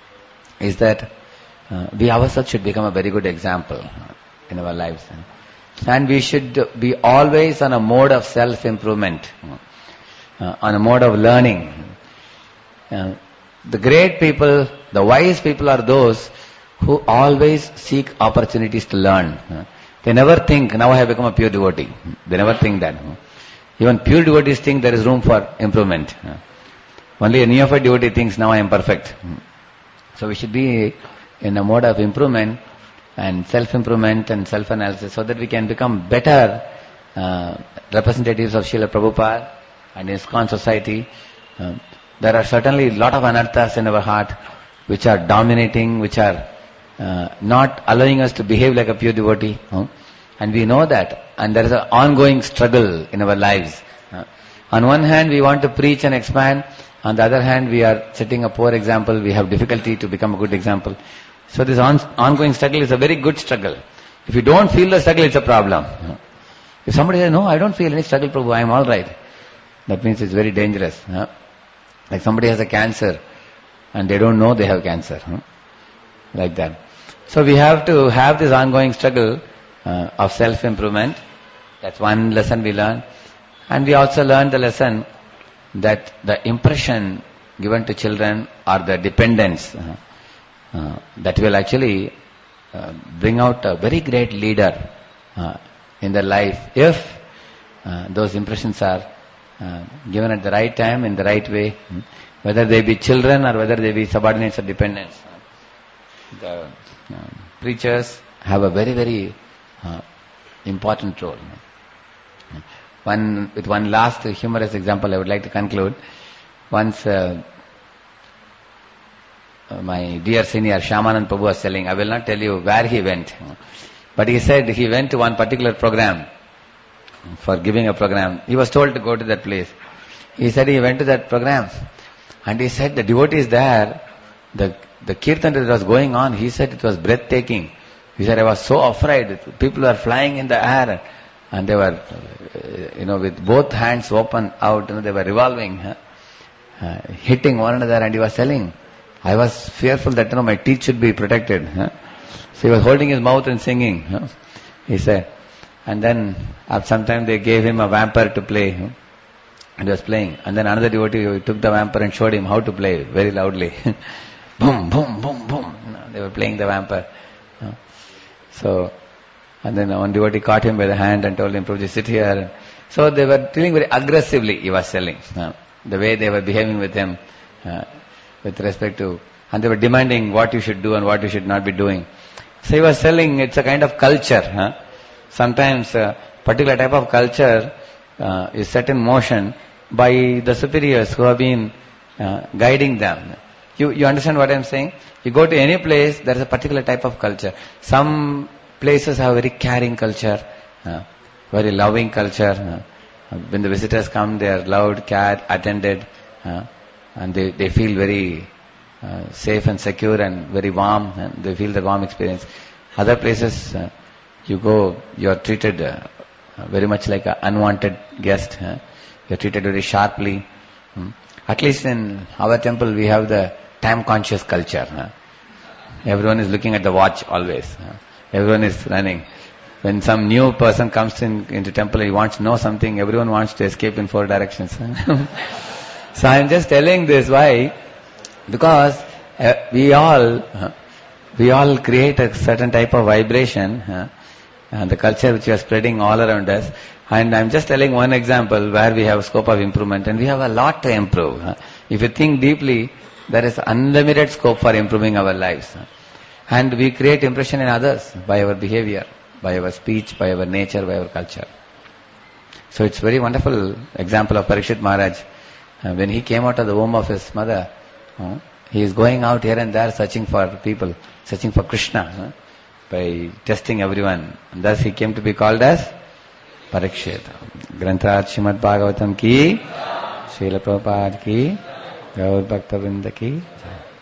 is that uh, we ourselves should become a very good example in our lives. And we should be always on a mode of self-improvement, uh, on a mode of learning. Uh, the great people, the wise people are those who always seek opportunities to learn. Uh, they never think, now I have become a pure devotee. They never think that. Even pure devotees think there is room for improvement. Uh, only a neophyte devotee thinks, now I am perfect. So we should be in a mode of improvement and self-improvement and self-analysis so that we can become better uh, representatives of Srila Prabhupada and ISKCON society. Uh, there are certainly a lot of anarthas in our heart which are dominating, which are uh, not allowing us to behave like a pure devotee. Huh? And we know that. And there is an ongoing struggle in our lives. Uh, on one hand, we want to preach and expand. On the other hand, we are setting a poor example. We have difficulty to become a good example. So this on, ongoing struggle is a very good struggle. If you don't feel the struggle, it's a problem. If somebody says, no, I don't feel any struggle, Prabhu, I am all right. That means it's very dangerous. Huh? Like somebody has a cancer and they don't know they have cancer. Huh? Like that. So we have to have this ongoing struggle uh, of self-improvement. That's one lesson we learn. And we also learn the lesson that the impression given to children are the dependents uh, uh, that will actually uh, bring out a very great leader uh, in their life if uh, those impressions are uh, given at the right time, in the right way, whether they be children or whether they be subordinates or dependents. The uh, preachers have a very, very uh, important role. One, with one last humorous example I would like to conclude. Once uh, my dear senior Shyamanand Prabhu was telling, I will not tell you where he went, but he said he went to one particular program for giving a program. He was told to go to that place. He said he went to that program and he said the devotees there, the, the kirtan that was going on, he said it was breathtaking. He said I was so afraid. People were flying in the air and they were, uh, you know, with both hands open out, you know, they were revolving, huh? uh, hitting one another, and he was telling, I was fearful that, you know, my teeth should be protected. Huh? So he was holding his mouth and singing. Huh? He said. And then, at some time they gave him a vampire to play. Huh? And he was playing. And then another devotee took the vampire and showed him how to play very loudly. Boom, boom, boom, boom. You know, they were playing the vampire. Huh? So, and then one devotee caught him by the hand and told him, Prabhuji, sit here. So they were dealing very aggressively, he was telling. Uh, the way they were behaving with him, uh, with respect to, and they were demanding what you should do and what you should not be doing. So he was telling it's a kind of culture. Huh? Sometimes a particular type of culture uh, is set in motion by the superiors who have been uh, guiding them. You, you understand what I am saying? You go to any place, there is a particular type of culture. Some places have very caring culture, uh, very loving culture. Uh, when the visitors come, they are loved, cared, attended, uh, and they, they feel very uh, safe and secure and very warm, and they feel the warm experience. Other places, uh, you go, you are treated uh, very much like an unwanted guest. Uh, you are treated very sharply. Hmm. At least in our temple, we have the time-conscious culture. Uh. Everyone is looking at the watch always. Uh. Everyone is running. When some new person comes in into temple, he wants to know something, everyone wants to escape in four directions. So I am just telling this, why? Because uh, we all, uh, we all create a certain type of vibration, uh, and the culture which we are spreading all around us. And I am just telling one example where we have scope of improvement, and we have a lot to improve. Uh. If you think deeply, there is unlimited scope for improving our lives. Uh. And we create impression in others by our behavior, by our speech, by our nature, by our culture. So it's very wonderful example of Parikshit Maharaj. Uh, when he came out of the womb of his mother, uh, he is going out here and there searching for people, searching for Krishna, uh, by testing everyone. And thus he came to be called as Parikshit. Granthat Srimad Bhagavatam ki, Srila Prabhupada ki, Gaur Bhakta Vrinda ki.